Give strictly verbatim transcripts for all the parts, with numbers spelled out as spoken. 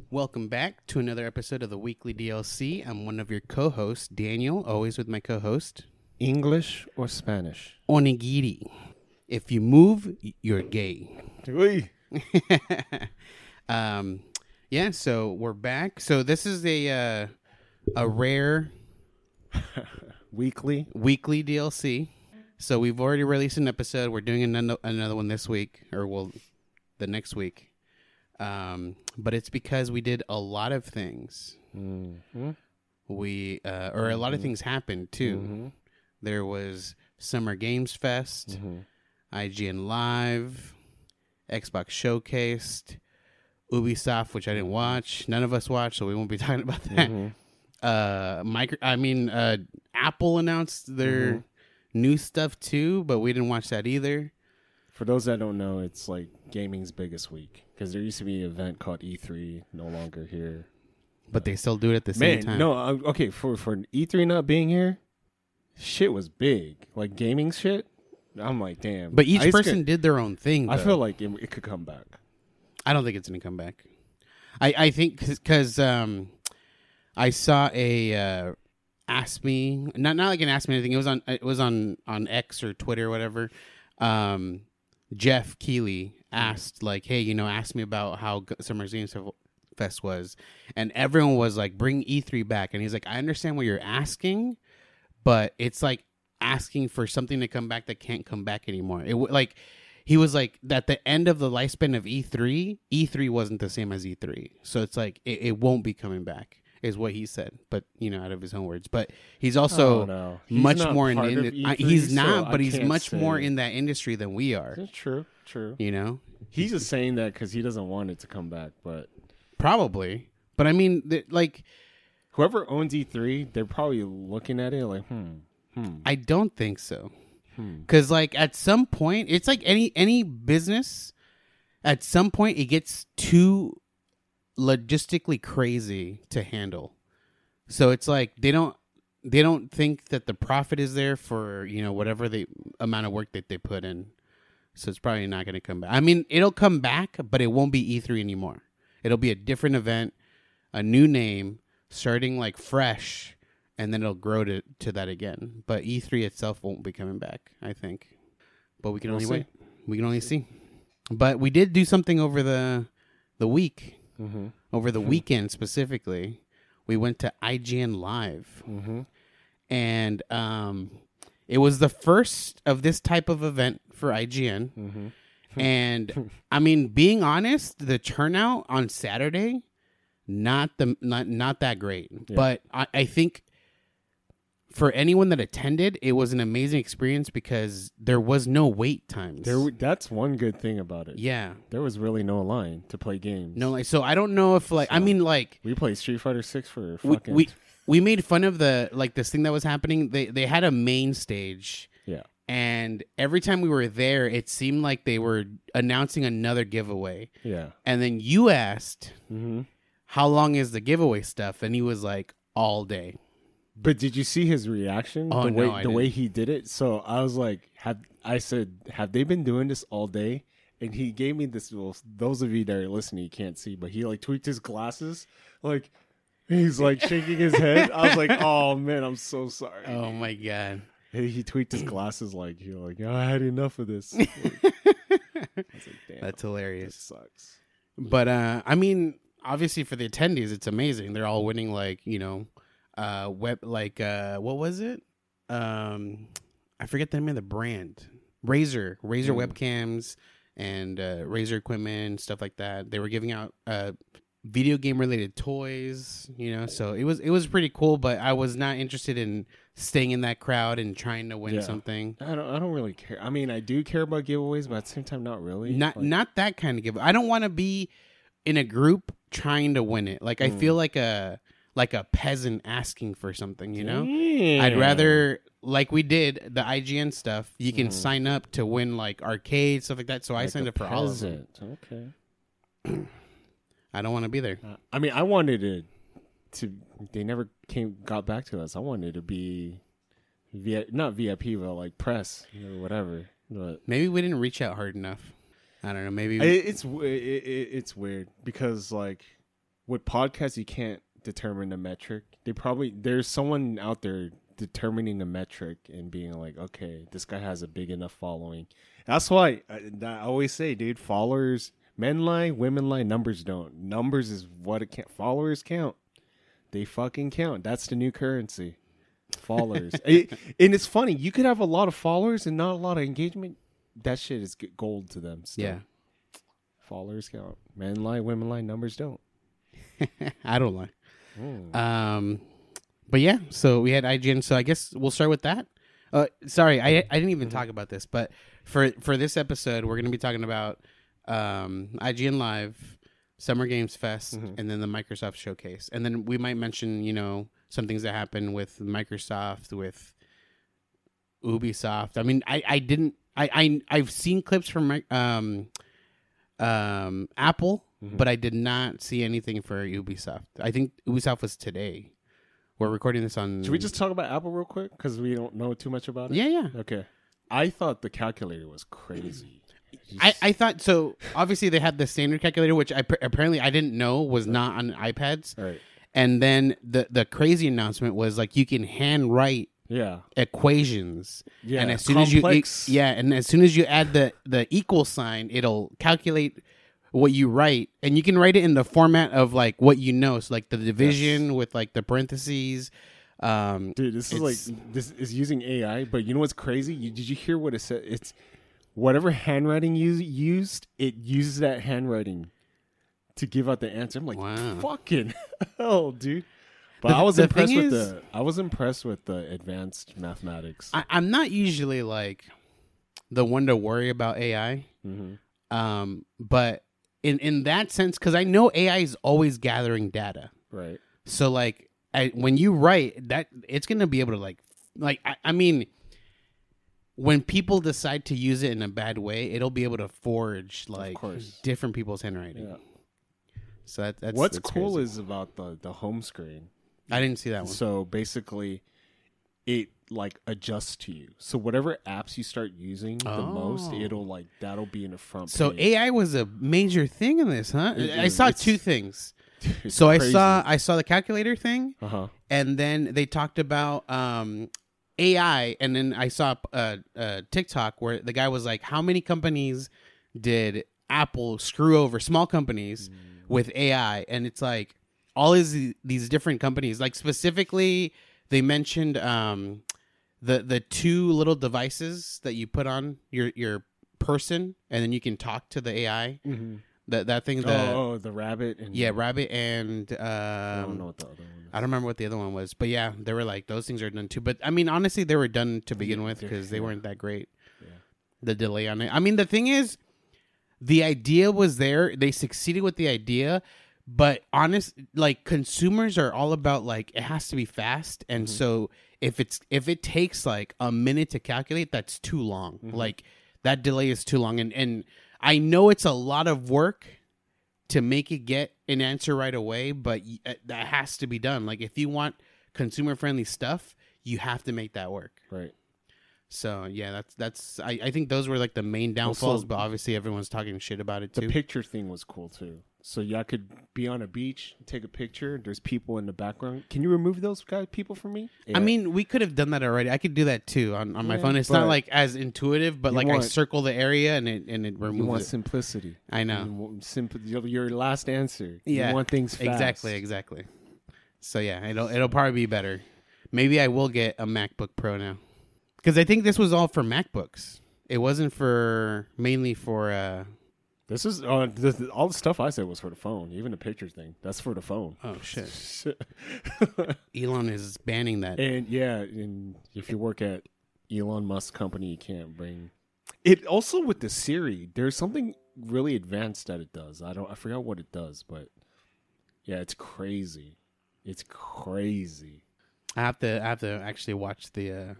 Welcome back to another episode of the Weekly D L C. I'm one of your co-hosts, Daniel, always with my co-host. English or Spanish? Onigiri. If you move, you're gay. Oui. um, yeah, so we're back. So this is a uh, a rare weekly weekly D L C. So we've already released an episode. We're doing another another one this week, or well, the next week. Um, but it's because we did a lot of things. Mm-hmm. We uh, or a lot of things happened too. Mm-hmm. There was Summer Games Fest, Mm-hmm. I G N Live, Xbox Showcased, Ubisoft, which I didn't watch. None of us watched, so we won't be talking about that. Mm-hmm. Uh, micro, I mean, uh, Apple announced their Mm-hmm. new stuff too, but we didn't watch that either. For those that don't know, it's like gaming's biggest week because there used to be an event called E three, no longer here. But they still do it at the same Man, time. no, uh, okay, for for E three not being here, shit was big. Like gaming shit, I'm like, damn. But each I person could, did their own thing. I though. feel like it, it could come back. I don't think it's going to come back. I, I think because um, I saw a uh, Ask Me, not not like an Ask Me anything. It was on it was on, on X or Twitter or whatever. Um, Jeff Keighley asked like, hey, you know, ask me about how Summer Games Fest was, and everyone was like, bring E three back, and he's like, I understand what you're asking, but it's like asking for something to come back that can't come back anymore. It like he was like, at the end of the lifespan of E three, E three wasn't the same as E three, so it's like it, it won't be coming back, is what he said, but you know, out of his own words. But he's also Oh, no. He's much not more in part the of industry. E three, He's so not, I but he's can't much say. more in that industry than we are. That's true, true. You know, He's just saying that because he doesn't want it to come back, but probably. But I mean, th- like, whoever owns E three, they're probably looking at it like, hmm, hmm, I don't think so. hmm. Because like at some point, it's like any any business. At some point, it gets too logistically crazy to handle. So it's like they don't they don't think that the profit is there for, you know, whatever the amount of work that they put in. So it's probably not going to come back. I mean, it'll come back, but it won't be E three anymore. It'll be a different event, a new name, starting like fresh, and then it'll grow to, to that again. But E three itself won't be coming back, I think. But we can We'll only see. wait. We can only see. But we did do something over the the week, Mm-hmm. over the weekend specifically. We went to I G N Live, Mm-hmm. and um, it was the first of this type of event for I G N. Mm-hmm. And I mean, being honest, the turnout on Saturday, not the not not that great. Yeah. But I, I think for anyone that attended, it was an amazing experience because there was no wait times. There, that's one good thing about it. yeah, There was really no line to play games. no, like so. I don't know if like I So- mean like We played Street Fighter Six for we, fucking we we made fun of the like this thing that was happening. They they had a main stage. yeah. And every time we were there, it seemed like they were announcing another giveaway. Yeah. And then you asked, Mm-hmm. how long is the giveaway stuff? And he was like, all day. But did you see his reaction? Oh, the no, way I the way didn't. he did it. So I was like, have I said, have they been doing this all day? And he gave me this. Well, those of you that are listening, you can't see, but he like tweaked his glasses, like he's like shaking his head. I was like, oh man, I'm so sorry. Oh, my God. He, he tweaked his glasses like you're like, oh, I had enough of this. Like, I was like, damn, That's this hilarious. sucks. But, uh, I mean, obviously for the attendees, it's amazing. They're all winning, like, you know, uh, web, like, uh, what was it? Um, I forget the name of the brand. Razer. Razer Mm. webcams and uh, Razer equipment, stuff like that. They were giving out uh, video game related toys, you know, so it was it was pretty cool, but I was not interested in staying in that crowd and trying to win Yeah. something. I don't. I don't really care. I mean, I do care about giveaways, but at the same time, not really. Not Like, not that kind of give. I don't want to be in a group trying to win it. Like I Mm. feel like a like a peasant asking for something, you know? Damn. I'd rather, like we did the I G N stuff, you can Mhm. sign up to win like arcade stuff like that. So I Like signed a up for all of them. peasant. Okay. I don't want to be there. Uh, I mean, I wanted it to. They never came, got back to us. I wanted to be, V, not V I P, but like press or whatever. But Maybe we didn't reach out hard enough. I don't know. Maybe it, it's w- it, it, it's weird because like with podcasts, you can't determine a metric. They probably there's someone out there determining a metric and being like, okay, this guy has a big enough following. That's why I, I always say, dude, followers, men lie, women lie, numbers don't. Numbers is what it can't. Followers count. They fucking count. That's the new currency. Followers. it, and it's funny. You could have a lot of followers and not a lot of engagement. That shit is gold to them. Still. Yeah. Followers count. Men lie, women lie, numbers don't. I don't lie. Mm. Um, but yeah, so we had I G N. So I guess we'll start with that. Uh, sorry, I I didn't even mm-hmm. talk about this, but for for this episode, we're going to be talking about um, I G N Live, Summer Games Fest, mm-hmm. and then the Microsoft Showcase, and then we might mention, you know, some things that happened with Microsoft, with Ubisoft. I mean, I I didn't I I I've seen clips from um um Apple. Mm-hmm. But I did not see anything for Ubisoft. I think Ubisoft was today. We're recording this on... Should we just talk about Apple real quick? Because we don't know too much about it. Yeah, yeah. Okay. I thought the calculator was crazy. I, I thought... So, obviously, they had the standard calculator, which I apparently I didn't know was not on iPads. Right. And then the, the crazy announcement was, like, you can handwrite yeah. equations. Yeah, and as soon complex. as you... Yeah, and as soon as you add the, the equal sign, it'll calculate... what you write, and you can write it in the format of like what you know, so like the division yes. with like the parentheses. Um, Dude, this is like this is using A I, but you know what's crazy? You, did you hear what it said? It's whatever handwriting you used, it uses that handwriting to give out the answer. I'm like, wow. fucking hell, dude. But the, I was the impressed with is, the I was impressed with the advanced mathematics. I, I'm not usually like the one to worry about A I, mm-hmm. um, but. In in that sense, because I know A I is always gathering data, right? So like, I, when you write that, it's gonna be able to like, like I, I mean, when people decide to use it in a bad way, it'll be able to forge like different people's handwriting. Yeah. So that, that's what's that's cool crazy. is about the the home screen. I didn't see that one. So basically, it like adjusts to you. So whatever apps you start using oh. the most, it'll like that'll be in the front. So page. A I was a major thing in this, huh? It, I saw two things. So crazy. I saw I saw the calculator thing, uh-huh. and then they talked about um, A I, and then I saw a, a TikTok where the guy was like, "How many companies did Apple screw over? Small companies mm. with A I?" And it's like all is these different companies. Like specifically, they mentioned. Um, The the two little devices that you put on your, your person, and then you can talk to the A I. Mm-hmm. That that thing. The, oh, oh, the rabbit. And yeah, rabbit and um, I don't know what the other one is. I don't remember what the other one was, but yeah, they were like those things are done too. But I mean, honestly, they were done to begin with because they yeah. weren't that great. Yeah. The delay on it. I mean, the thing is, the idea was there. They succeeded with the idea. But honest, like consumers are all about like it has to be fast, and mm-hmm. so if it's if it takes like a minute to calculate, that's too long. Mm-hmm. Like that delay is too long, and and I know it's a lot of work to make it get an answer right away, but y- that has to be done. Like if you want consumer friendly stuff, you have to make that work. Right. So yeah, that's that's I, I think those were like the main downfalls, also, but obviously everyone's talking shit about it too. The picture thing was cool too. So y'all could be on a beach, take a picture. There's people in the background. Can you remove those guys, people from me? Yeah. I mean, we could have done that already. I could do that too on, on my yeah, phone. It's not like as intuitive, but like want, I circle the area and it and it removes you want it. simplicity. I know. You want simple, your last answer. Yeah. You want things fast. Exactly, exactly. So yeah, it'll it'll probably be better. Maybe I will get a MacBook Pro now. Because I think this was all for MacBooks. It wasn't for mainly for. Uh, this is uh, this, all the stuff I said was for the phone. Even the picture thing, that's for the phone. Oh shit! Elon is banning that. And yeah, and if you work at Elon Musk's company, you can't bring it. Also with the Siri, there's something really advanced that it does. I don't. I forgot what it does, but yeah, it's crazy. It's crazy. I have to. I have to actually watch the. Uh,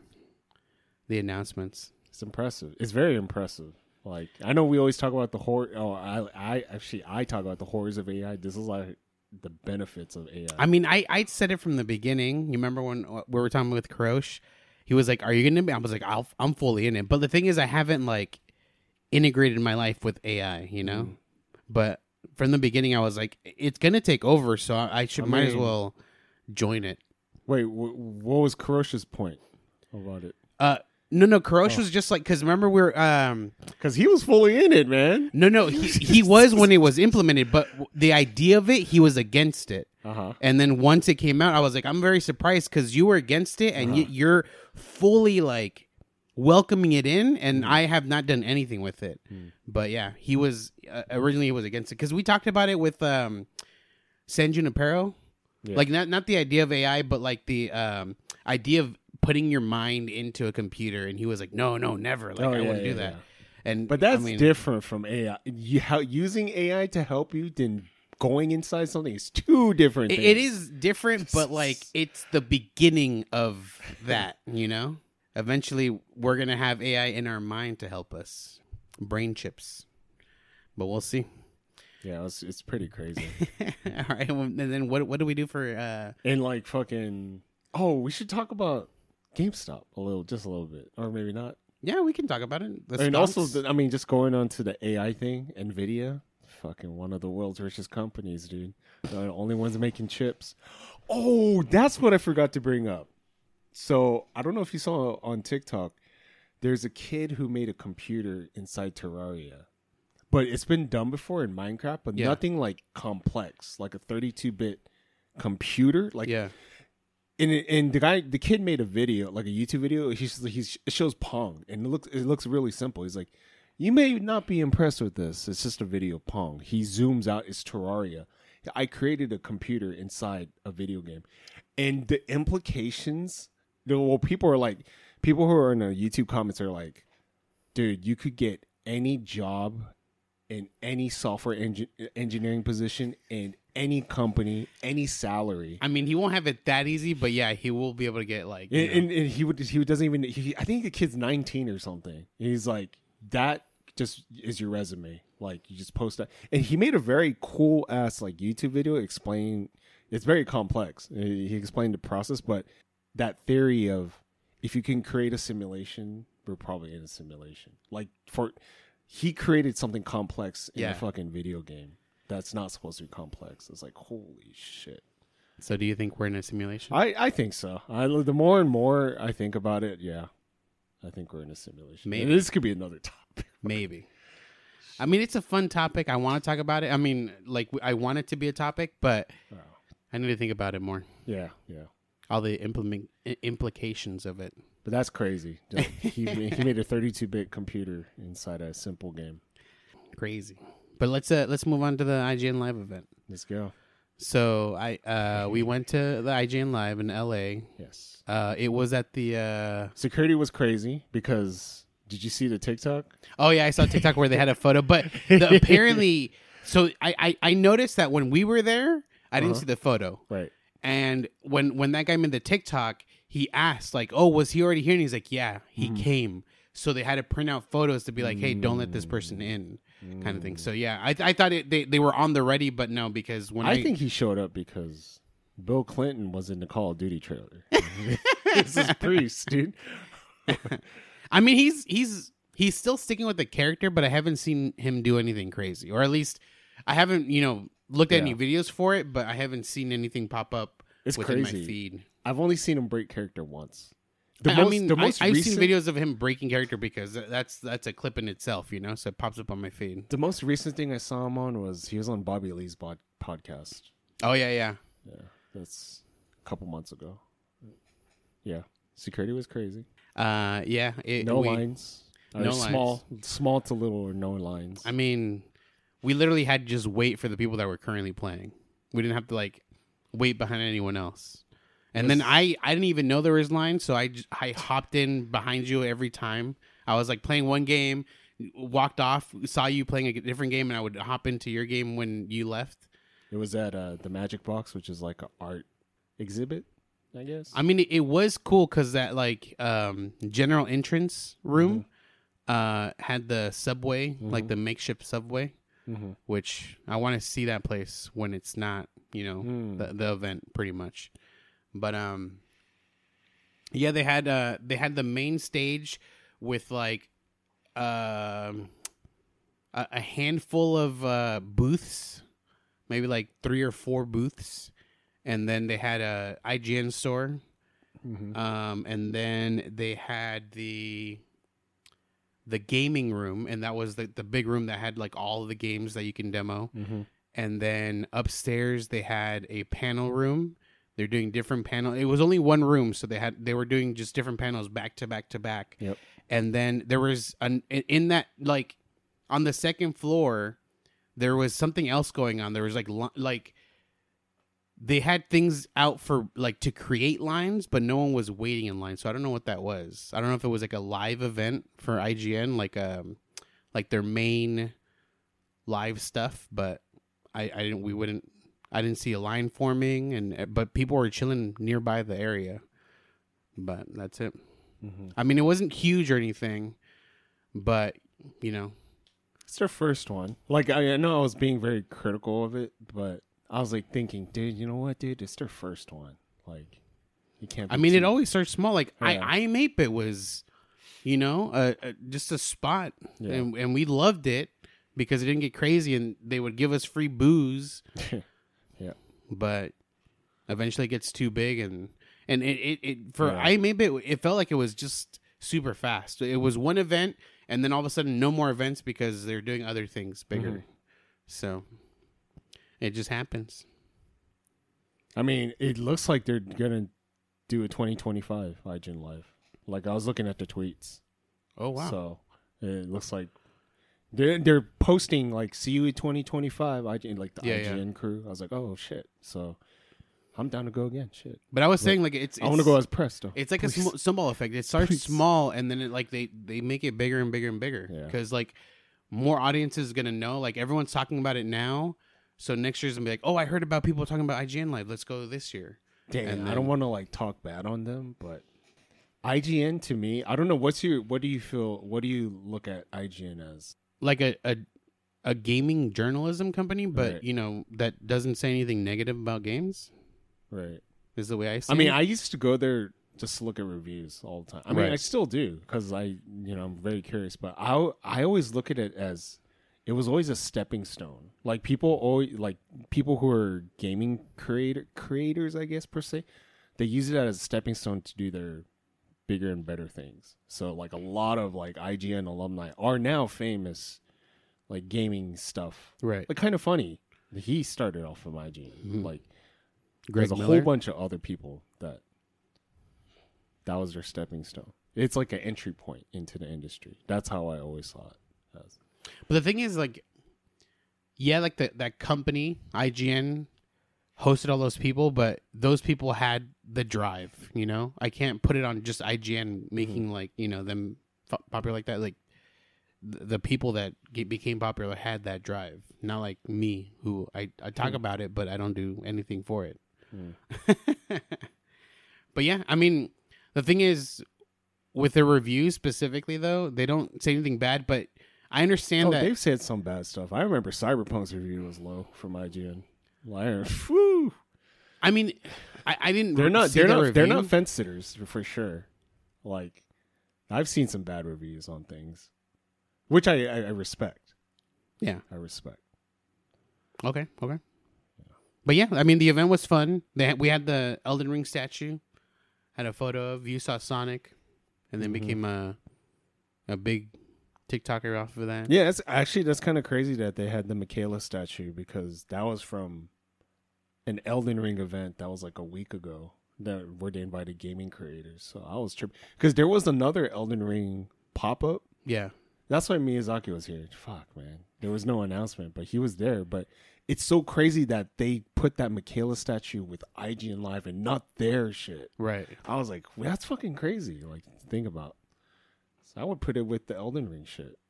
The announcements. It's impressive. It's very impressive. Like I know we always talk about the horror. Oh, I, I actually I talk about the horrors of A I. This is like the benefits of A I. I mean, I I said it from the beginning. You remember when we were talking with Karosh? He was like, "Are you gonna be?" I was like, I'll, "I'm fully in it." But the thing is, I haven't like integrated my life with A I. You know, mm. but from the beginning, I was like, it's gonna take over, so I, I should I might as mean- well join it. Wait, wh- what was Kuroshi's point about it? Uh, no, no, Kurosh Oh. was just like because remember we we're um. Because he was fully in it, man. No, no, he, he was when it was implemented, but w- the idea of it, he was against it. Uh huh. And then once it came out, I was like, I'm very surprised because you were against it, and Uh-huh. y- you're fully like welcoming it in, and Mm. I have not done anything with it. Mm. But yeah, he was uh, originally he was against it because we talked about it with um, San Junipero, Yeah. like not not the idea of A I, but like the um, idea of putting your mind into a computer, and he was like, no, no, never, like Oh, I yeah, wouldn't yeah, do that. yeah. And But that's I mean, different from A I. You, how, using A I to help you than going inside something is two different It, things. it is different, but like it's the beginning of that, you know? Eventually, we're going to have A I in our mind to help us. Brain chips. But we'll see. Yeah, it's, it's pretty crazy. All right. well, And then what what do we do for. Uh... And like fucking. Oh, we should talk about GameStop a little, just a little bit. Or maybe not. Yeah, we can talk about it. The and stocks. also, the, I mean, just going on to the A I thing, NVIDIA, fucking one of the world's richest companies, dude. They're the only ones making chips. Oh, that's what I forgot to bring up. So, I don't know if you saw on TikTok, there's a kid who made a computer inside Terraria. But it's been done before in Minecraft, but Yeah. nothing like complex, like a thirty-two bit computer. Like, yeah. and and the guy, the kid made a video, like a YouTube video. He's he's it shows Pong, and it looks it looks really simple. He's like, you may not be impressed with this. It's just a video of Pong. He zooms out. It's Terraria. I created a computer inside a video game, and the implications. The, well, people are like, people who are in the YouTube comments are like, dude, you could get any job in any software engi- engineering position in any company, any salary. I mean, he won't have it that easy, but yeah, he will be able to get like. you And, know- and, and he would he doesn't even he, I think the kid's nineteen or something. He's like, that just is your resume. Like, you just post that. And he made a very cool ass like YouTube video explaining. It's very complex. He explained the process, but that theory of if you can create a simulation, we're probably in a simulation. Like, for he created something complex in Yeah. a fucking video game that's not supposed to be complex. It's like, holy shit. So do you think we're in a simulation? I, I think so. I, the more and more I think about it, yeah, I think we're in a simulation. Maybe. And this could be another topic. Maybe. I mean, it's a fun topic. I want to talk about it. I mean, like, I want it to be a topic, but Oh, I need to think about it more. yeah, yeah. All the implement i- implications of it. But that's crazy. Like, he ma- he made a thirty-two bit computer inside a simple game. Crazy. But let's uh, let's move on to the I G N Live event. Let's go. So I uh, we went to the I G N Live in L A. Yes. Uh, it was at the. Uh... Security was crazy because did you see the TikTok? Oh yeah, I saw TikTok where they had a photo, but the, apparently, so I, I I noticed that when we were there, I didn't Uh-huh. see the photo. Right. And when when that guy made the TikTok, he asked like, "Oh, was he already here?" And he's like, "Yeah, he Mhm. came." So they had to print out photos to be like, "Hey, don't let this person in," kind of thing. So yeah, I I thought it, they they were on the ready, but no, because when I, I think he showed up because Bill Clinton was in the Call of Duty trailer. This is Priest, dude. I mean he's he's he's still sticking with the character, but I haven't seen him do anything crazy, or at least I haven't you know looked at Yeah. any videos for it, but I haven't seen anything pop up It's within crazy. my feed. I've only seen him break character once. The I, most, I mean, the most I, I've recent, seen videos of him breaking character because that's that's a clip in itself, you know. So it pops up on my feed. The most recent thing I saw him on was he was on Bobby Lee's bod- podcast. Oh yeah, yeah. Yeah, that's a couple months ago. Yeah, security was crazy. Uh, yeah. It, No we- lines. Uh, no small, small to little or no lines. I mean, we literally had to just wait for the people that were currently playing. We didn't have to like wait behind anyone else. And then I, I didn't even know there was lines, so I, j- I hopped in behind you every time. I was like playing one game, walked off, saw you playing a different game, and I would hop into your game when you left. It was at uh, the Magic Box, which is like an art exhibit, I guess. I mean, it, it was cool because that like um, general entrance room uh, had the subway, like the makeshift subway, mm-hmm. which I want to see that place when it's not, you know, Mm. the, the event pretty much. But um, yeah, they had uh they had the main stage with like um a, a handful of uh, booths, maybe like three or four booths, and then they had a I G N store, Mm-hmm. um, and then they had the the gaming room, and that was the the big room that had like all of the games that you can demo. Mm-hmm. And then upstairs they had a panel room. They're doing different panel. It was only one room, so they had they were doing just different panels back to back to back. Yep. And then there was an in that like on the second floor, there was something else going on. There was like li- like they had things out for like to create lines, but no one was waiting in line. So I don't know what that was. I don't know if it was like a live event for I G N, like um like their main live stuff, but I, I didn't we wouldn't I didn't see a line forming, and but people were chilling nearby the area. But that's it. Mm-hmm. I mean, it wasn't huge or anything, but you know, It's their first one. Like I, I know I was being very critical of it, but I was like thinking, dude, you know what, dude? It's their first one. Like, you can't. Be I mean, too... it always starts small. Like Yeah. I, I am eight bit was, you know, uh, uh, just a spot, Yeah. and and we loved it because it didn't get crazy, and they would give us free booze. Yeah. But eventually, it gets too big, and and it it, it for Yeah. I am eight bit, it felt like it was just super fast. It was one event, and then all of a sudden, no more events because they're doing other things bigger. Mhm. So it just happens. I mean, it looks like they're gonna do a twenty twenty-five I G N Live. Like I was looking at the tweets. Oh wow! So it looks like they're they're posting like see you at twenty twenty-five I G N, like the Yeah, I G N yeah. crew. I was like, oh shit. So I'm down to go again. Shit. But I was saying like it's, it's I want to go as press though. It's like Please. a sm- snowball effect. It starts Please. small, and then it like they they make it bigger and bigger and bigger Yeah. because like more audiences gonna know. Like everyone's talking about it now, so next year's gonna be like, oh, I heard about people talking about I G N Live. Let's go this year. Damn, and I then- don't want to like talk bad on them, but I G N to me, I don't know what's your what do you feel what do you look at I G N as? Like a a, a gaming journalism company, but Right. you know that doesn't say anything negative about games. Right. Is the way I see. I mean, it. I used to go there just to look at reviews all the time. I mean, Right. I still do because I, you know, I'm very curious. But I, I always look at it as it was always a stepping stone. Like people always, like people who are gaming creator creators, I guess per se, they use it as a stepping stone to do their bigger and better things. So like a lot of like I G N alumni are now famous, like gaming stuff. right. Like kind of funny. He started off from I G N, Mhm. like. Greg There's a Miller? whole bunch of other people that that was their stepping stone. It's like an entry point into the industry. That's how I always saw it. As. But the thing is, like, yeah, like the, that company, I G N, hosted all those people, but those people had the drive, you know? I can't put it on just I G N making, like, you know, them f- popular like that. Like, th- the people that get, became popular had that drive. Not like me, who I, I talk Hmm. about it, but I don't do anything for it. Hmm. But yeah, I mean, the thing is, with the reviews specifically, though, they don't say anything bad, but I understand Oh, that. they've said some bad stuff. I remember Cyberpunk's review was low from I G N. Liar. Whew. I mean, I, I didn't. They're not. see They're the not. They're review. not fence sitters for sure. Like, I've seen some bad reviews on things, which I, I, I respect. Yeah. I respect. Okay. Okay. But yeah, I mean, the event was fun. They had, we had the Elden Ring statue, had a photo of. You saw Sonic, and then Mhm. became a a big TikToker off of that. Yeah, it's actually that's kind of crazy that they had the Michaela statue because that was from an Elden Ring event that was like a week ago that where they invited gaming creators. So I was tripping because there was another Elden Ring pop up. Yeah. That's why Miyazaki was here. Fuck, man, there was no announcement, but he was there. But it's so crazy that they put that Michaela statue with I G N Live and not their shit. Right. I was like, well, that's fucking crazy. Like, to think about. So I would put it with the Elden Ring shit.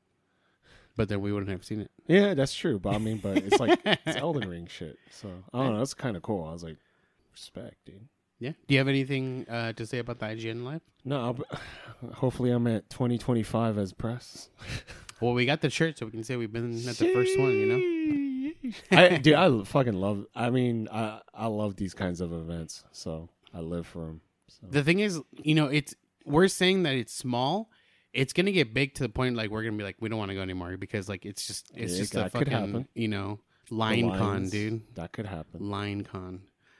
But then we wouldn't have seen it. Yeah, that's true. But I mean, but it's like it's Elden Ring shit. So I don't know. That's kind of cool. I was like, respect, dude. Yeah. Do you have anything uh, to say about the I G N Live? No, I'll be, hopefully I'm at twenty twenty-five as press. Well, we got the shirt, so we can say we've been at the first one. You know. I, dude, I fucking love. I mean, I I love these kinds of events. So I live for them. So. The thing is, you know, it's we're saying that it's small. it's gonna get big to the point like we're gonna be like we don't want to go anymore because like it's just it's Yeah, just that a could fucking happen. you know The line con, lines, dude. That could happen. Line con.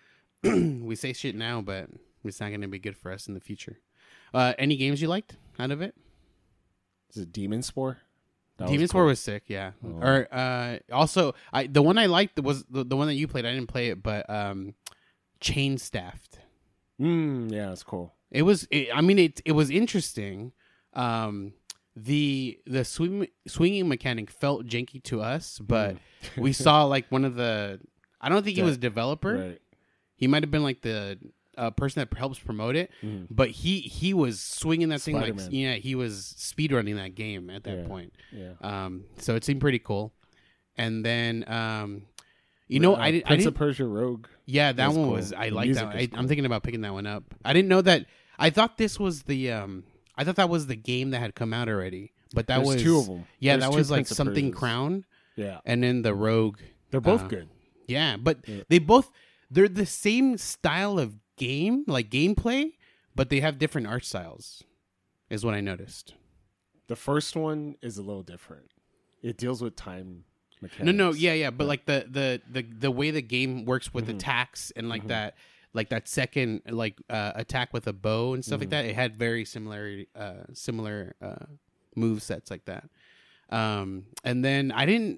We say shit now, but it's not gonna be good for us in the future. Uh, any games you liked out of it? Is it Demon Spore? That Demon was Spore cool. was sick, yeah. Oh. Or uh, also, I the one I liked was the, the one that you played. I didn't play it, but um, Chain Staffed. Mm, yeah, it's cool. It was. It, I mean, it it was interesting. Um, the the swing, swinging mechanic felt janky to us, but Mm. we saw like one of the. I don't think he Yeah. was a developer. Right. He might have been like the uh, person that helps promote it, Mhm. but he he was swinging that thing like Spider-Man. yeah, he was speedrunning that game at that Yeah. point. Yeah. Um, so it seemed pretty cool. And then, um, you know, Uh, I, did, I Prince didn't. of Persia Rogue. Yeah, that was one cool. was. I The like music that. was I, cool. I'm thinking about picking that one up. I didn't know that. I thought this was the. Um, I thought that was the game that had come out already. But that There's was two of them. Yeah, There's that two was like Prince of something Persias. Crown, Yeah. and then the Rogue. They're both Uh, good. Yeah, but Yeah. they both they're the same style of game, like gameplay, but they have different art styles. Is what I noticed. The first one is a little different. It deals with time mechanics. No, no, yeah, yeah, but like the the the the way the game works with Mhm. attacks and like Mhm. that, like that second like uh, attack with a bow and stuff like Mhm. that, it had very similar uh, similar uh, move sets like that. Um, and then I didn't.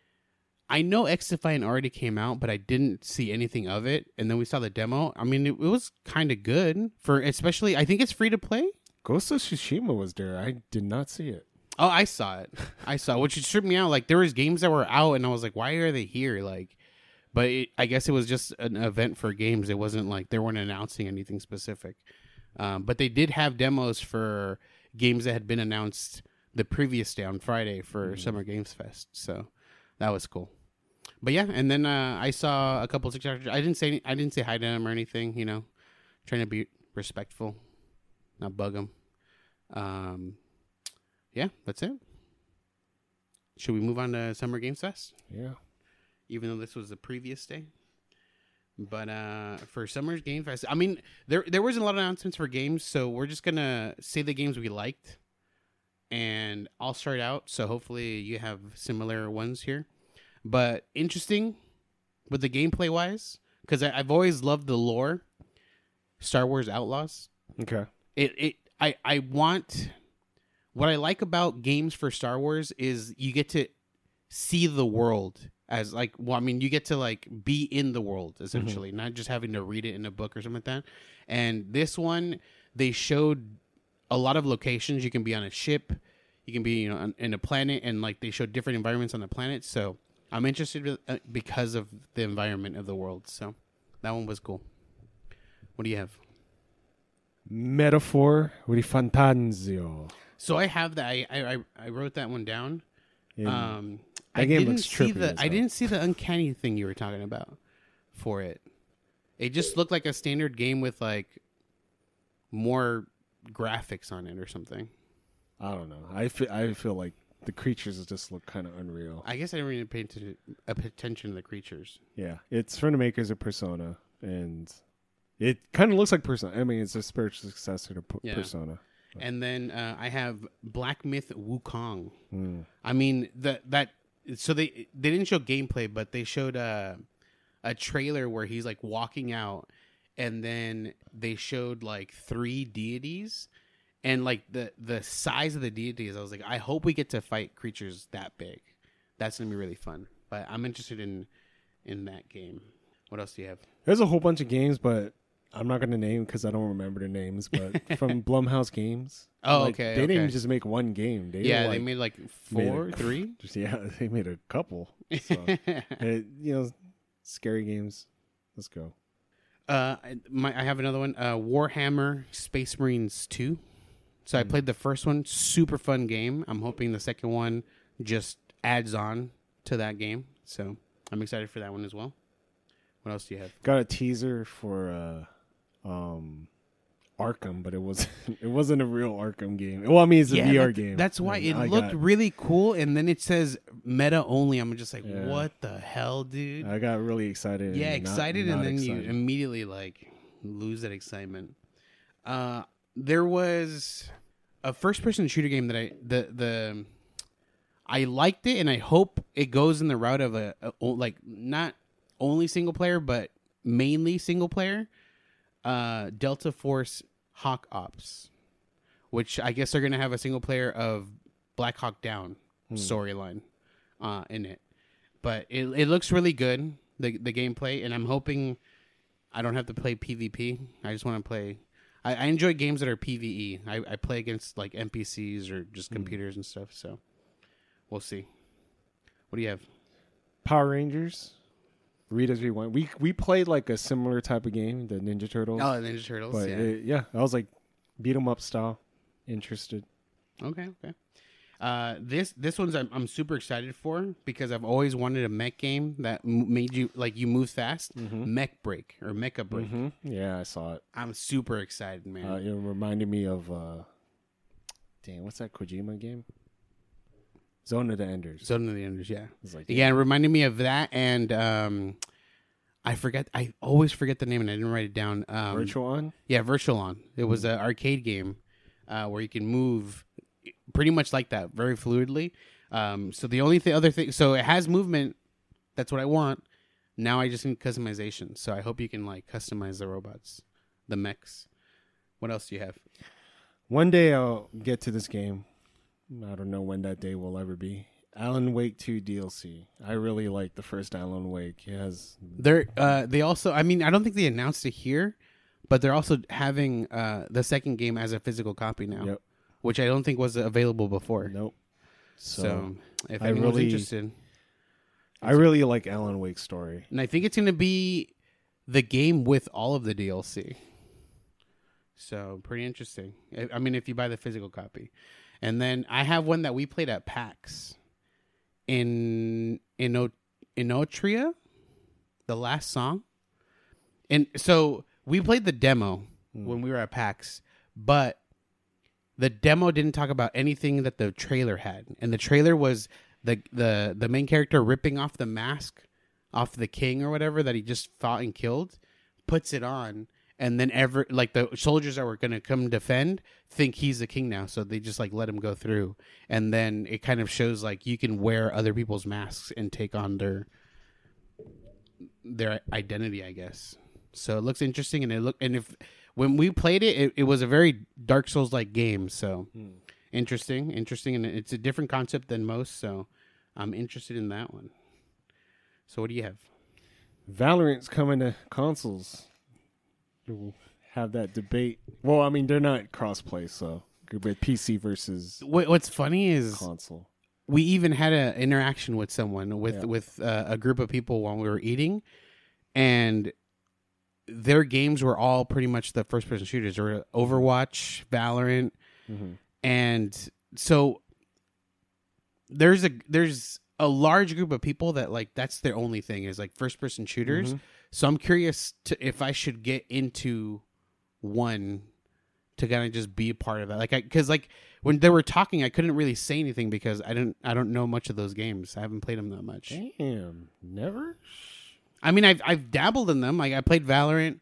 I know X-Defiant already came out, but I didn't see anything of it. And then we saw the demo. I mean, it, it was kind of good for, especially. I think it's free to play. Ghost of Tsushima was there. I did not see it. Oh, I saw it. I saw it, which tripped me out. Like there was games that were out, and I was like, "Why are they here?" Like, but it, I guess it was just an event for games. It wasn't like they weren't announcing anything specific. Um, but they did have demos for games that had been announced the previous day on Friday for Mhm. Summer Games Fest. So that was cool. But yeah, and then uh, I saw a couple of TikTokers. I didn't say any, I didn't say hi to them or anything. You know, trying to be respectful, not bug them. Um, yeah, that's it. Should we move on to Summer Games Fest? Yeah. Even though this was the previous day. But uh, for Summer's Game Fest, I mean, there there was a lot of announcements for games, so we're just gonna say the games we liked, and I'll start out. So hopefully you have similar ones here. But interesting with the gameplay wise, because I've always loved the lore. Star Wars Outlaws. Okay. It it I I want. What I like about games for Star Wars is you get to see the world as like, well, I mean, you get to like be in the world essentially, mm-hmm. not just having to read it in a book or something like that. And this one, they showed a lot of locations. You can be on a ship, you can be, you know, on, in a planet, and like they showed different environments on the planet. So I'm interested uh, because of the environment of the world. So that one was cool. What do you have? Metaphor Rifantanzio. So I have that. I I, I wrote that one down. Yeah. Um, That I game didn't looks see trippy the as I hell. didn't see the uncanny thing you were talking about for it. It just looked like a standard game with like more graphics on it or something. I don't know. I feel, I feel like the creatures just look kind of unreal. I guess I didn't really pay attention, attention to the creatures. Yeah. It's from the makers of Persona, and it kind of looks like Persona. I mean, it's a spiritual successor to P- Yeah. Persona. And then uh, I have Black Myth Wukong. Mm. I mean that that so they they didn't show gameplay, but they showed a a trailer where he's like walking out, and then they showed like three deities, and like the the size of the deities. I was like, I hope we get to fight creatures that big. That's gonna be really fun. But I'm interested in in that game. What else do you have? There's a whole bunch of games, but I'm not going to name because I don't remember the names. But from Blumhouse Games. Oh, like, okay. They okay. didn't just make one game. They yeah, like, they made like made four, a- three. Just, yeah, they made a couple. So, it, you know, scary games. Let's go. Uh, I- my I have another one. Uh, Warhammer Space Marines two. So I Mm. played the first one, super fun game. I'm hoping the second one just adds on to that game. So I'm excited for that one as well. What else do you have? Got a teaser for uh, um, Arkham, but it was it wasn't a real Arkham game. Well, I mean, it's a V R that- game. That's why And it I looked got, really cool, and then it says meta only. I'm just like, Yeah. what the hell, dude? I got really excited. yeah, and not- excited, not and then excited. you immediately like lose that excitement. Uh, there was a first person shooter game that I the the I liked it, and I hope it goes in the route of a, a like not only single player but mainly single player. Uh, Delta Force Hawk Ops, which I guess they're gonna have a single player of Black Hawk Down hmm. storyline uh, in it, but it it looks really good, the the gameplay, and I'm hoping I don't have to play PvP. I just want to play. I, I enjoy games that are PvE. I, I play against like N P Cs or just computers mm. and stuff. So we'll see. What do you have? Power Rangers. Read as we want. We we played like a similar type of game, the Ninja Turtles. Oh, the Ninja Turtles. But yeah, it, yeah, I was like beat 'em up style. Interested. Okay, okay. Uh, this this one's I'm, I'm super excited for because I've always wanted a mech game that m- made you like you move fast. Mm-hmm. Mech Break or Mecha Break. Mm-hmm. Yeah, I saw it. I'm super excited, man. Uh, it reminded me of uh, dang, what's that Kojima game? Zone of the Enders. Zone of the Enders, yeah. Like, yeah, it reminded me of that, and um, I forget. I always forget the name, and I didn't write it down. Um, Virtual On. Yeah, Virtual On. It was an arcade game uh, where you can move. Pretty much like that, very fluidly. Um, so the only th- other thing, so it has movement. That's what I want. Now I just need customization. So I hope you can like customize the robots, the mechs. What else do you have? One day I'll get to this game. I don't know when that day will ever be. Alan Wake two D L C. I really like the first Alan Wake. It has. They're uh, they also. I mean, I don't think they announced it here, but they're also having uh, the second game as a physical copy now. Yep. Which I don't think was available before. Nope. So, so if I anyone's really, interested. I really like Alan Wake's story. And I think it's going to be the game with all of the D L C. So, pretty interesting. I mean, if you buy the physical copy. And then I have one that we played at PAX. In, in, o- in Otria. The last song. And so, we played the demo mm. when we were at PAX. But the demo didn't talk about anything that the trailer had, and the trailer was the the the main character ripping off the mask off the king or whatever that he just fought and killed, puts it on, and then ever like the soldiers that were going to come defend think he's the king now, so they just like let him go through, and then it kind of shows like you can wear other people's masks and take on their their identity, I guess. So it looks interesting, and it look and if. When we played it, it, it was a very Dark Souls-like game, so hmm. interesting, interesting, and it's a different concept than most, so I'm interested in that one. So what do you have? Valorant's coming to consoles. We'll have that debate. Well, I mean, they're not cross-play, so with P C versus what, What's funny is console. We even had an interaction with someone, with, yeah. with uh, a group of people while we were eating, and their games were all pretty much the first person shooters. There were Overwatch, Valorant, mm-hmm. and so there's a there's a large group of people that like that's their only thing is like first person shooters. Mm-hmm. So I'm curious to if I should get into one to kind of just be a part of that. Like I because like when they were talking, I couldn't really say anything because I didn't I don't know much of those games. I haven't played them that much. Damn, never. I mean, I've I've dabbled in them. Like I played Valorant,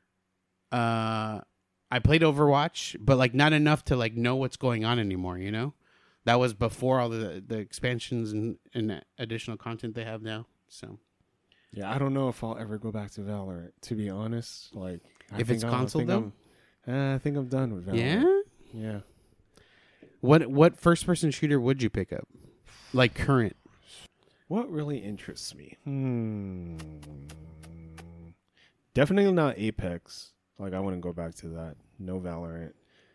uh, I played Overwatch, but like not enough to like know what's going on anymore. You know, that was before all the the expansions and, and additional content they have now. So, yeah, I don't know if I'll ever go back to Valorant. To be honest, like I if it's I'm, console I though, uh, I think I'm done with Valorant. Yeah, yeah. What what first person shooter would you pick up? Like current. What really interests me? Hmm. Definitely not Apex. Like, I wouldn't go back to that. No Valorant.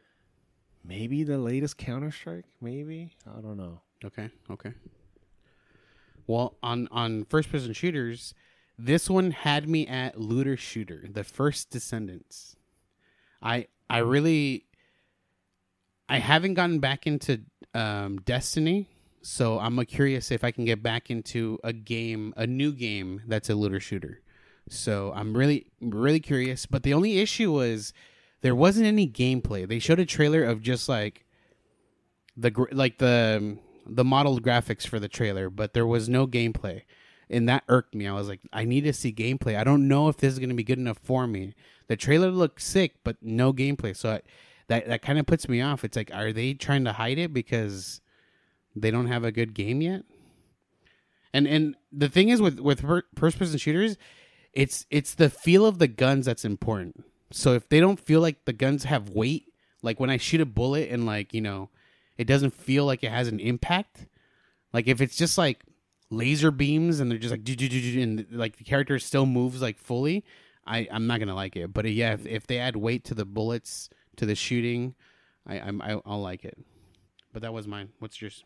Maybe the latest Counter-Strike? Maybe? I don't know. Okay, okay. Well, on, on first-person shooters, this one had me at Looter Shooter, the first Descendants. I I really... I haven't gotten back into um, Destiny, so I'm curious if I can get back into a game, a new game that's a looter shooter. So I'm really, really curious. But the only issue was there wasn't any gameplay. They showed a trailer of just like the like the the modeled graphics for the trailer, but there was no gameplay, and that irked me. I was like, I need to see gameplay. I don't know if this is going to be good enough for me. The trailer looked sick, but no gameplay. So I, that that kind of puts me off. It's like, are they trying to hide it because they don't have a good game yet? And and the thing is with with first person shooters, it's it's the feel of the guns that's important. So if they don't feel like the guns have weight, like when I shoot a bullet and like, you know, it doesn't feel like it has an impact. Like if it's just like laser beams and they're just like and like the character still moves like fully, I I'm not gonna like it. But uh, yeah, if, if they add weight to the bullets, to the shooting, I I'm I, I'll like it. But that was mine. What's yours?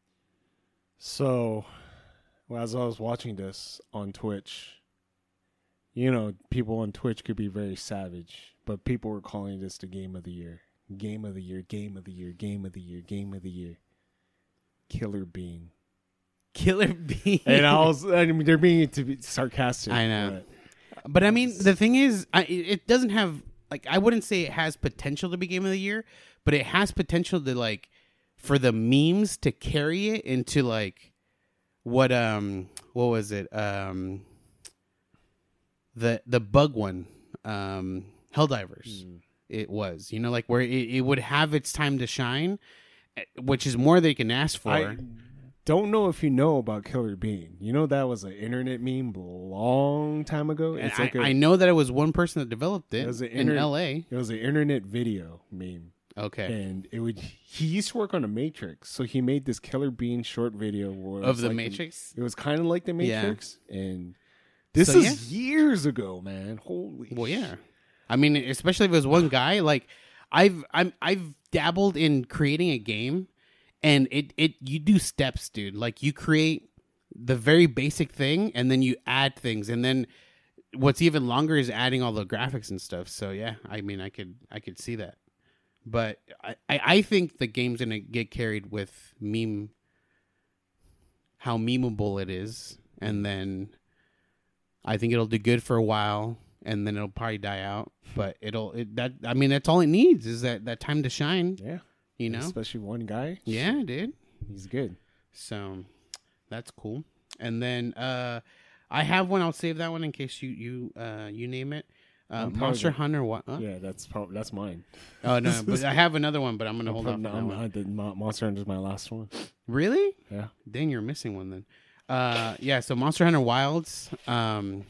So, well, as I was watching this on Twitch, you know, people on Twitch could be very savage, but people were calling this the game of the year. Game of the year, game of the year, game of the year, game of the year. Killer Bean. Killer Bean. And I was, I mean, they're being to be sarcastic. I know. But, but I mean, the thing is, I, it doesn't have, like, I wouldn't say it has potential to be game of the year, but it has potential to, like, for the memes to carry it into, like, what, um, what was it? Um, the, the bug one, um, Helldivers. Mm. It was, you know, like where it, it would have its time to shine, which is more they can ask for. I don't know if you know about Killer Bean. You know that was an internet meme a long time ago. It's like I, a, I know that it was one person that developed it, it was in inter- L A. It was an internet video meme. Okay, and it would. He used to work on the Matrix, so he made this Killer Bean short video where of the like Matrix. The, it was kind of like the Matrix, yeah. and this so, is yeah. years ago, man. Holy, well, yeah. I mean, especially if it was one guy. Like, I've I'm I've dabbled in creating a game, and it, it you do steps, dude. Like you create the very basic thing, and then you add things, and then what's even longer is adding all the graphics and stuff. So yeah, I mean, I could I could see that, but I I, I think the game's gonna get carried with meme, how memeable it is, and then I think it'll do good for a while. And then it'll probably die out, but it'll it, that I mean that's all it needs is that, that time to shine. Yeah, you know, especially one guy. Yeah, dude, he's good. So that's cool. And then uh, I have one. I'll save that one in case you you uh, you name it. Uh, Monster gonna, Hunter. What? Huh? Yeah, that's probably that's mine. Oh no, but I have another one, but I'm gonna hold on. No, I'm, I did Monster Hunter is my last one. Really? Yeah. Dang, you're missing one then. Uh, yeah. So Monster Hunter Wilds. Um.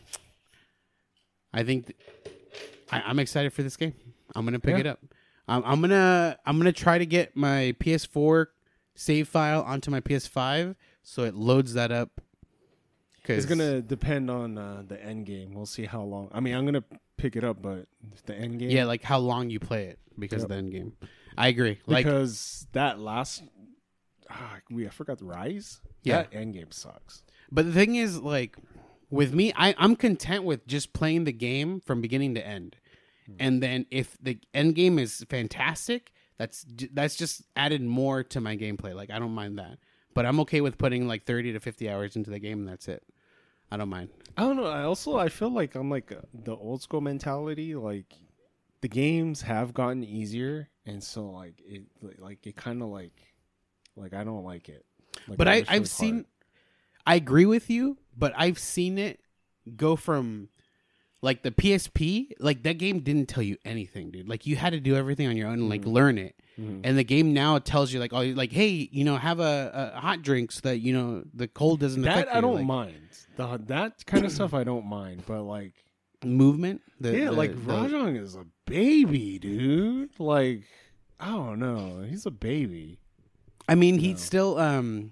I think th- I, I'm excited for this game. I'm gonna pick yeah. it up. Um, I'm gonna I'm gonna try to get my P S four save file onto my P S five so it loads that up. It's gonna depend on uh, the end game. We'll see how long. I mean, I'm gonna pick it up, but the end game. Yeah, like how long you play it because yep. of the end game. I agree. Because like, that last, ah, we I forgot the Rise. Yeah, that end game sucks. But the thing is, like. With me, I, I'm content with just playing the game from beginning to end. Hmm. And then if the end game is fantastic, that's that's just added more to my gameplay. Like, I don't mind that. But I'm okay with putting like thirty to fifty hours into the game and that's it. I don't mind. I don't know. I also, I feel like I'm like the old school mentality. Like, the games have gotten easier. And so, like, it like it kind of like, like, I don't like it. Like, but I, I've hard. seen... I agree with you, but I've seen it go from like the P S P, like that game didn't tell you anything, dude. Like you had to do everything on your own and like mm-hmm. learn it. Mm-hmm. And the game now tells you like, oh, like, hey, you know, have a, a hot drink so that, you know, the cold doesn't that affect you. I don't like, mind. The, that kind of stuff I don't mind, but like movement. The, yeah, the, like the, Rajang is a baby, dude. Like, I don't know. He's a baby. I mean, he's no. still, um,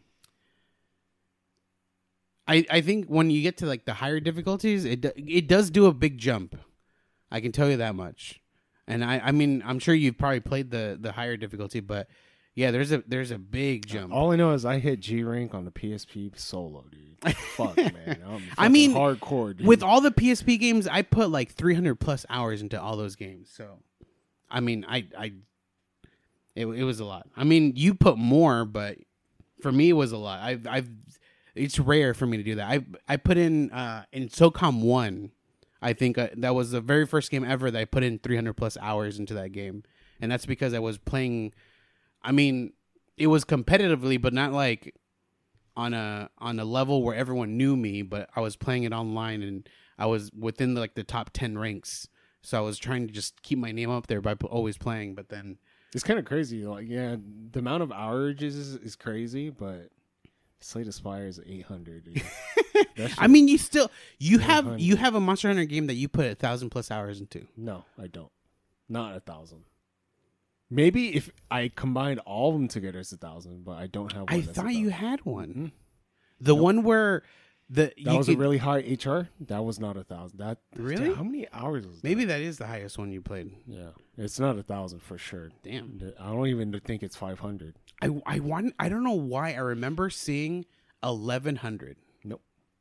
I, I think when you get to like the higher difficulties, it it does do a big jump. I can tell you that much. And I, I mean, I'm sure you've probably played the, the higher difficulty, but yeah, there's a there's a big jump. All I know is I hit G rank on the P S P solo, dude. Fuck, man. I'm I mean, hardcore, dude. With all the P S P games, I put like three hundred plus hours into all those games. So, I mean, I I it it was a lot. I mean, you put more, but for me, it was a lot. I've I've It's rare for me to do that. I I put in uh, in SOCOM one. I think uh, that was the very first game ever that I put in three hundred plus hours into that game, and that's because I was playing. I mean, it was competitively, but not like on a on a level where everyone knew me. But I was playing it online, and I was within the, like the top ten ranks. So I was trying to just keep my name up there by p- always playing. But then It's kind of crazy. Like, yeah, the amount of hours is, is crazy, but Slay the Spire is eight hundred. Dude. That shit- I mean, you still you have eight hundred. you have a Monster Hunter game that you put a thousand plus hours into. no, I don't. Not a thousand. Maybe if I combined all of them together, it's a thousand, but I don't have one. I that's a thought you thousand. had one. Mhm. The Nope. one where the That you was could, a really high H R. That was not a thousand. That Really? Damn, how many hours was maybe that? that is the highest one you played. Yeah, it's not a thousand for sure. Damn. I don't even think it's five hundred. I I want I don't know why I remember seeing eleven hundred. Nope.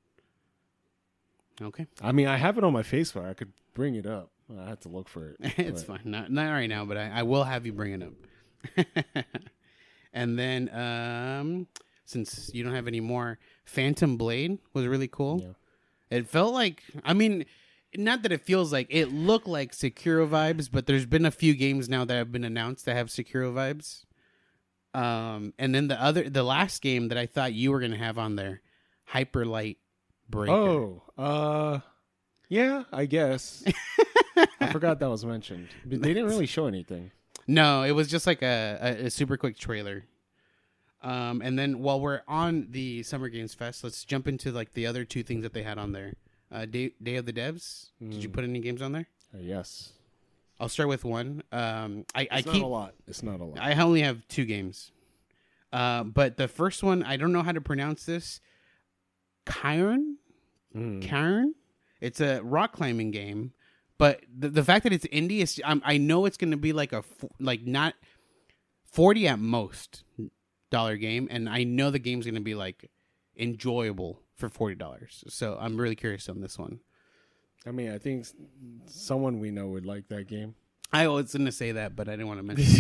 Okay. I mean, I have it on my Facebook. I could bring it up. I have to look for it. It's but- fine. Not not right now, but I, I will have you bring it up. And then um since you don't have any more, Phantom Blade was really cool. Yeah. It felt like, I mean, not that it feels like, it looked like Sekiro vibes, but there's been a few games now that have been announced that have Sekiro vibes. Um, and then the other, the last game that I thought you were going to have on there, Hyper Light Breaker. Oh, uh, yeah, I guess. I forgot that was mentioned. But they didn't really show anything. No, it was just like a, a, a super quick trailer. Um, and then while we're on the Summer Games Fest, let's jump into like the other two things that they had on there. Uh, Day, Day of the Devs. Did you Mm. put any games on there? Uh, yes. I'll start with one. Um, I, I It's not keep a lot. It's not a lot. I only have two games. Uh, but the first one, I don't know how to pronounce this. Cairn? Mm. Cairn? It's a rock climbing game. But the, the fact that it's indie, is, I'm, I know it's going to be like a, f- like not forty at most dollar game. And I know the game's going to be like enjoyable for forty dollars. So I'm really curious on this one. I mean, I think s- someone we know would like that game. I was going to say that, but I didn't want to mention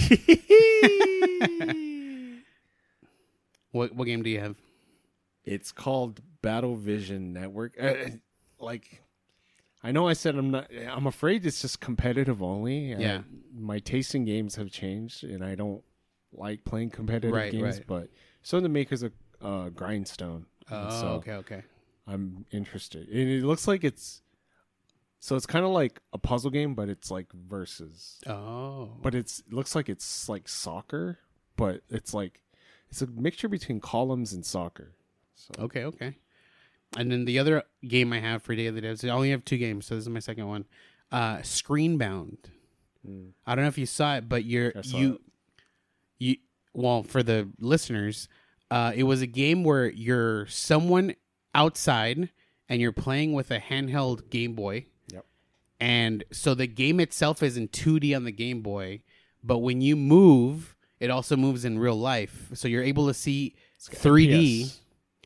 it. What, what game do you have? It's called Battle Vision Network. Uh, like, I know I said I'm not. I'm afraid it's just competitive only. Yeah. Uh, my taste in games have changed, and I don't like playing competitive Right, games. right. But some of the makers of uh, Grindstone. And Oh, so okay, okay. I'm interested. And it looks like it's. So it's kind of like a puzzle game, but it's like versus. Oh. But it's it looks like it's like soccer, but it's like it's a mixture between columns and soccer. So Okay, okay. And then the other game I have for Day of the Devs, I only have two games, so this is my second one. Uh, Screenbound. Mm. I don't know if you saw it, but you're I saw you, it. you. Well, for the listeners, uh, it was a game where you're someone outside and you're playing with a handheld Game Boy. Yep. And so the game itself is in two D on the Game Boy, but when you move, it also moves in real life. So you're able to see three D. F P S.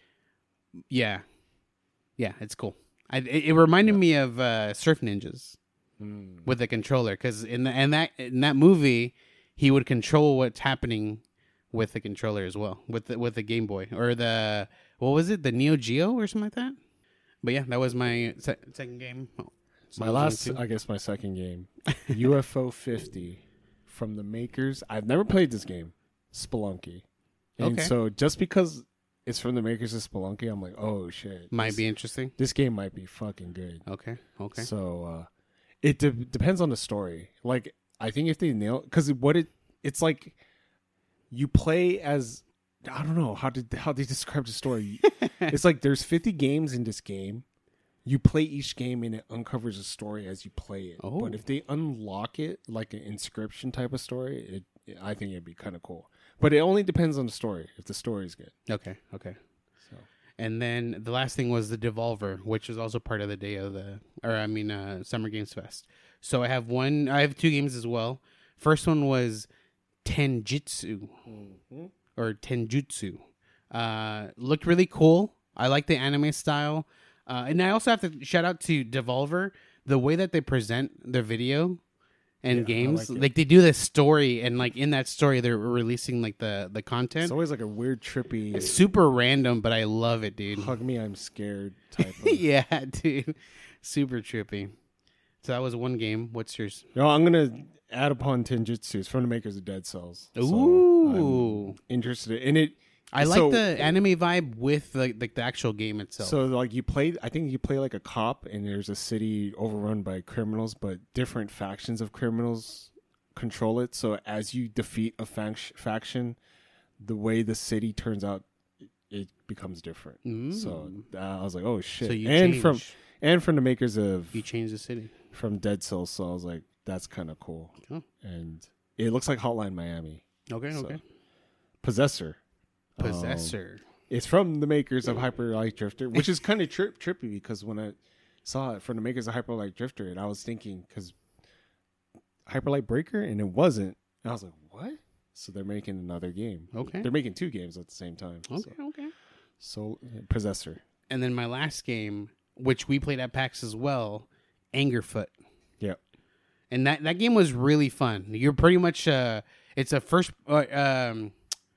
Yeah, yeah, it's cool. I, it, it reminded Yeah. me of uh, Surf Ninjas Mm. with the controller, because in the in that in that movie, he would control what's happening with the controller as well, with the, with the Game Boy or the what was it, the Neo Geo or something like that. But yeah, that was my se- second game. Oh, so My that was last, only two. I guess, my second game, U F O fifty, from the makers. I've never played this game, Spelunky, and Okay. so just because it's from the makers of Spelunky, I'm like, oh shit, might this, be interesting. this game might be fucking good. Okay, okay. So uh, it de- depends on the story. Like, I think if they nail, because what it it's like, you play as I don't know how did how they describe the story. It's like there's fifty games in this game. You play each game and it uncovers a story as you play it. Oh. But if they unlock it like an inscription type of story, it I think it'd be kind of cool. But it only depends on the story. If the story is good. Okay, okay. So And then the last thing was the Devolver, which is also part of the day of the, or I mean, uh, Summer Games Fest. So I have one, I have two games as well. First one was Tenjitsu mm-hmm. or Tenjutsu. Uh, looked really cool. I like the anime style. Uh, and I also have to shout out to Devolver, the way that they present their video and Yeah, I games. like Like, it. they do this story, and like in that story, they're releasing like the, the content. it's always like a weird trippy It's super random, but I love it, dude. hug me I'm scared type of. Yeah, dude. Super trippy. So that was one game. What's yours? No, I'm gonna add upon Tenjutsu. It's from the makers of Dead Cells. So Ooh. I'm interested in it. I like So- the anime vibe with the, the the actual game itself. So like you play, I think you play like a cop, and there's a city overrun by criminals, but different factions of criminals control it. So as you defeat a fac- faction, the way the city turns out, it becomes different. Mm. So uh, I was like, oh shit! So you and change, from and from the makers of you change the city. from Dead Cells, so I was like, that's kind of cool. Oh. And it looks like Hotline Miami. Okay, So, okay. Possessor. Um, Possessor. It's from the makers of Hyper Light Drifter, which is kind of tri- trippy because when I saw it from the makers of Hyper Light Drifter, and I was thinking, because Hyper Light Breaker, and it wasn't. And I was like, what? So they're making another game. Okay. They're making two games at the same time. Okay, So, okay. so Possessor. And then my last game, which we played at PAX as well, Angerfoot. Yeah. And that, that game was really fun. You're pretty much uh it's a first uh, um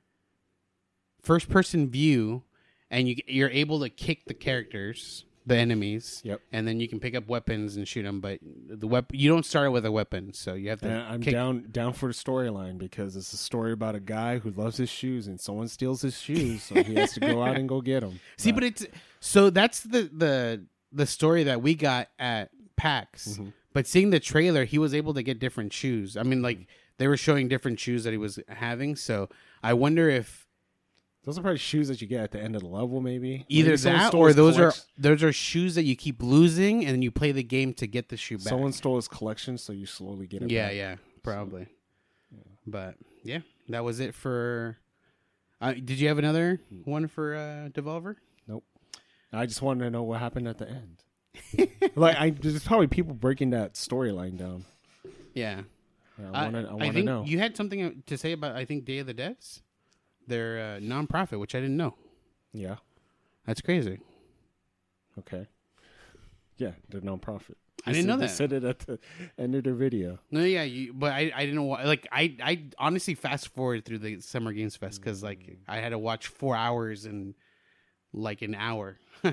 first person view, and you you're able to kick the characters, the enemies. Yep. And then you can pick up weapons and shoot them, but the weapon you don't start with a weapon, so you have to. And I'm kick. down down for the storyline because it's a story about a guy who loves his shoes and someone steals his shoes, so he has to go out and go get them. See, but it's so that's the the the story that we got at PAX. Mhm. But seeing the trailer, he was able to get different shoes. I mean, like they were showing different shoes that he was having. So I wonder if those are probably shoes that you get at the end of the level, maybe. either Maybe someone that stole or his those collect- are those are shoes that you keep losing, and then you play the game to get the shoe back. someone stole his collection, so you slowly get it. yeah, back. yeah, probably. But yeah, that was it for. Uh, did you have another one for uh, Devolver? Nope. I just wanted to know what happened at the end. Like, I there's probably people breaking that storyline down. Yeah. I want to. I I want to think know. you had something to say about, I think, Day of the Devs. They're a nonprofit, which I didn't know. Yeah. That's crazy. Okay. Yeah, they're nonprofit. I They didn't said- know They that. said it at the end of their video. No, yeah, you, but I, I didn't wa- like I I honestly fast forward through the Summer Games Fest because like I had to watch four hours in like an hour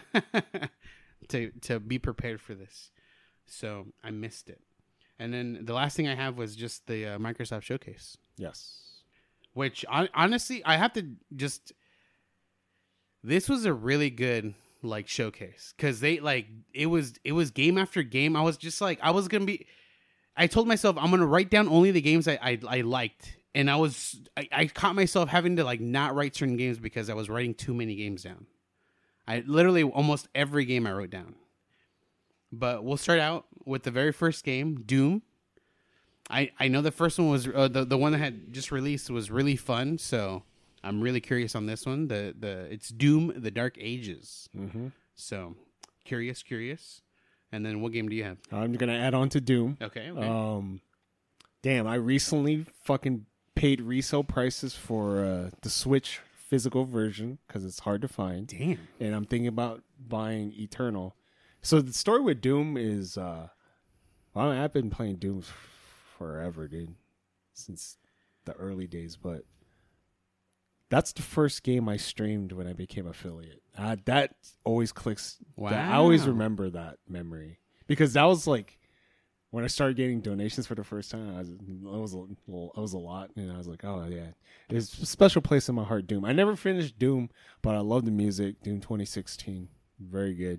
to to be prepared for this, so I missed it. And then the last thing I have was just the uh, Microsoft Showcase, Yes. which hon- honestly I have to just. This was a really good like showcase because they like it was it was game after game. I was just like I was gonna be. I told myself I'm gonna write down only the games I I, I liked, and I was I, I caught myself having to like not write certain games because I was writing too many games down. I literally almost every game I wrote down. But we'll start out with the very first game, Doom. I I know the first one was uh, the the one that had just released was really fun, so I'm really curious on this one. The the it's Doom: The Dark Ages. Mm-hmm. So curious, curious. And then what game do you have? I'm gonna add on to Doom. Okay, okay. Um, damn, I recently fucking paid resale prices for uh, the Switch physical version because it's hard to find. Damn. And I'm thinking about buying Eternal. So the story with Doom is, uh, well, I've been playing Doom f- forever, dude, since the early days. But that's the first game I streamed when I became affiliate. Uh, that always clicks. Wow. That, I always remember that memory because that was like when I started getting donations for the first time. I was, it was a little, it was a lot, and I was like, oh yeah, there's a special place in my heart. Doom. I never finished Doom, but I love the music. Doom twenty sixteen, very good.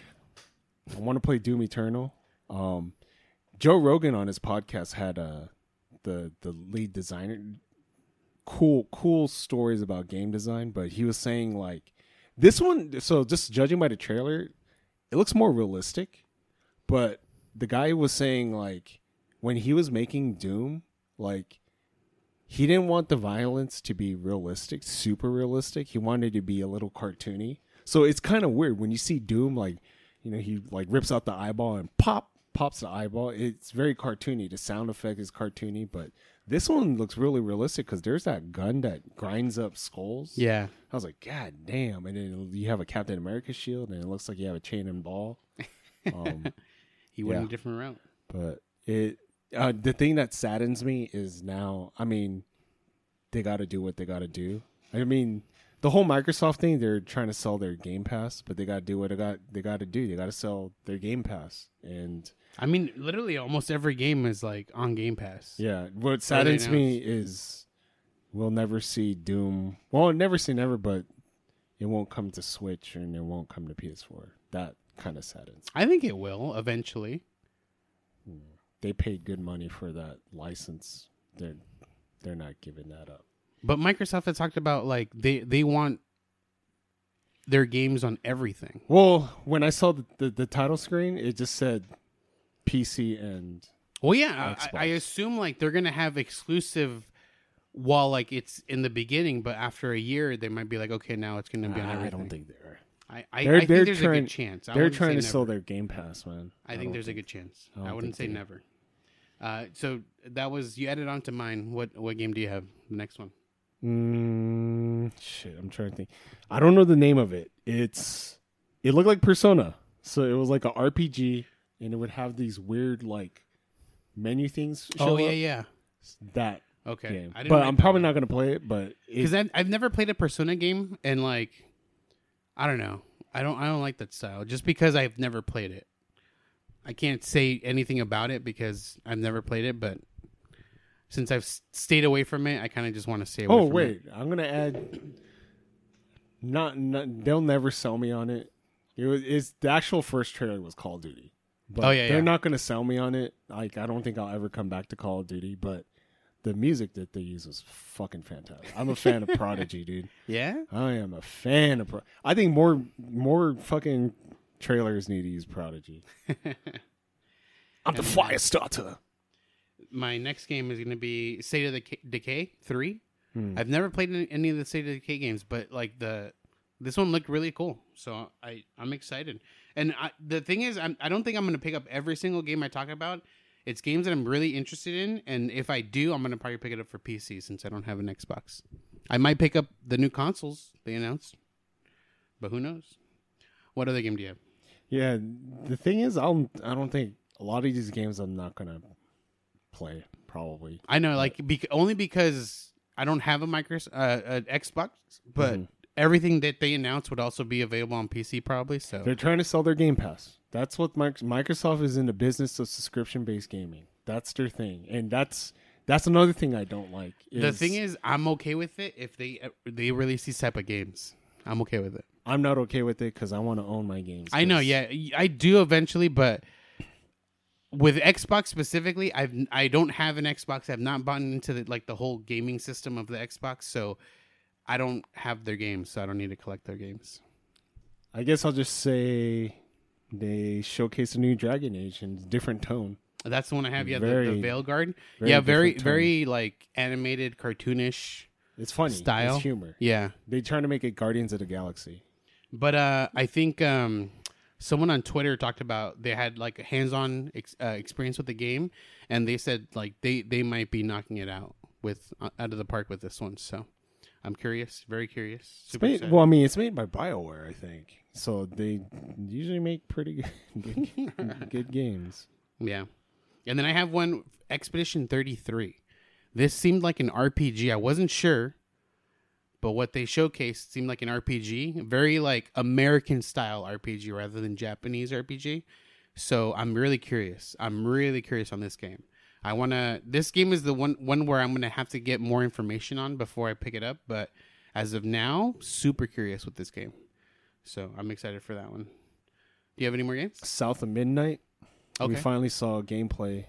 I want to play Doom Eternal. Um, Joe Rogan on his podcast had uh, the the lead designer. Cool, cool stories about game design, but he was saying like this one. So just judging by the trailer, it looks more realistic. But the guy was saying like when he was making Doom, like he didn't want the violence to be realistic, super realistic. He wanted it to be a little cartoony. So it's kind of weird when you see Doom like. You know, he like rips out the eyeball and pop pops the eyeball. It's very cartoony. The sound effect is cartoony, but this one looks really realistic because there's that gun that grinds up skulls. Yeah. I was like, God damn! And then you have a Captain America shield, and it looks like you have a chain and ball. Um, He went yeah. a different route. but it uh, the thing that saddens me is now. I mean, they got to do what they got to do. I mean. The whole Microsoft thing, they're trying to sell their Game Pass, but they got to do what they got. They got to do. They got to sell their Game Pass, and I mean, literally almost every game is like on Game Pass. yeah. What saddens now. me is we'll never see Doom. Well, never say never, but it won't come to Switch and it won't come to P S four. That kind of saddens. I think it will eventually. They paid good money for that license. They're they're not giving that up. But Microsoft has talked about like they, they want their games on everything. Well, when I saw the, the, the title screen, it just said P C and Well, yeah, Xbox. I, I assume like they're gonna have exclusive while like it's in the beginning, but after a year they might be like, okay, now it's gonna be on I everything. don't think they're. I, I, They're- I think they're there's trying- a good chance. I They're wouldn't trying say to never. sell their Game Pass, man. I think don't there's a good chance. I I, don't wouldn't say think they- never. Uh, so that was you added on to mine. What what game do you have? The next one. Mm, shit, I'm trying to think. I don't know the name of it. It's it looked like Persona, so it was like a R P G, and it would have these weird like menu things. Show Oh yeah, up. yeah. That Okay, game. I didn't But like I'm that probably one. not gonna play it. But Because it, I've, I've never played a Persona game, and like, I don't know, I don't I don't like that style. Just because I've never played it, I can't say anything about it because I've never played it. But since I've s- stayed away from it, I kind of just want to stay away. oh from wait, it. I'm gonna add. Not, not they'll never sell me on it. It was it's the actual first trailer was Call of Duty. But Oh, yeah, they're yeah. not gonna sell me on it. Like I don't think I'll ever come back to Call of Duty, but the music that they use was fucking fantastic. I'm a fan of Prodigy, dude. Yeah, I am a fan of. Pro- I think more more fucking trailers need to use Prodigy. I'm the fire starter. my next game is going to be State of the Ca- Decay three. Hmm. I've never played any- any of the State of Decay games, but like the this one looked really cool, so I I'm excited. And I, the thing is, I'm, I don't think I'm going to pick up every single game I talk about. It's games that I'm really interested in, and if I do, I'm going to probably pick it up for P C since I don't have an Xbox. I might pick up the new consoles they announced, but who knows? What other game do you have? Yeah, the thing is, I'll. I don't think a lot of these games I'm not gonna play. Probably. I know, like bec- only because I don't have a micro uh, an Xbox, but Mhm. everything that they announced would also be available on P C probably. So They're trying to sell their Game Pass. That's what Mic- Microsoft is in the business of subscription-based gaming. That's their thing, and that's that's another thing I don't like. the thing is, I'm okay with it if they they release these type of games. I'm okay with it. I'm not okay with it because I want to own my games. I know, 'cause- yeah, I do eventually, but with Xbox specifically, I've I don't have an Xbox. I've not bought into the, like the whole gaming system of the Xbox, so I don't have their games, so I don't need to collect their games. I guess I'll just say they showcase a new Dragon Age in a different tone. That's the one I have. Yeah, the, Very- the Veil Guard. very yeah, very different tone. very like animated, cartoonish. It's funny. Style. It's humor. Yeah, They trying to make it Guardians of the Galaxy. but uh, I think um, someone on Twitter talked about they had like a hands-on ex- uh, experience with the game, and they said like they they might be knocking it out with uh, out of the park with this one. So I'm curious, very curious. It's Super made, excited. well, I mean, it's made by BioWare, I think. So they usually make pretty good, good, good games. Yeah. And then I have one, Expedition thirty-three. This seemed like an R P G. I wasn't sure, but what they showcased seemed like an R P G. Very like American style R P G rather than Japanese R P G. So I'm really curious. I'm really curious on this game. I want to this game is the one one where I'm going to have to get more information on before I pick it up, but as of now, super curious with this game. So I'm excited for that one. Do you have any more games? South of Midnight. Okay. We finally saw gameplay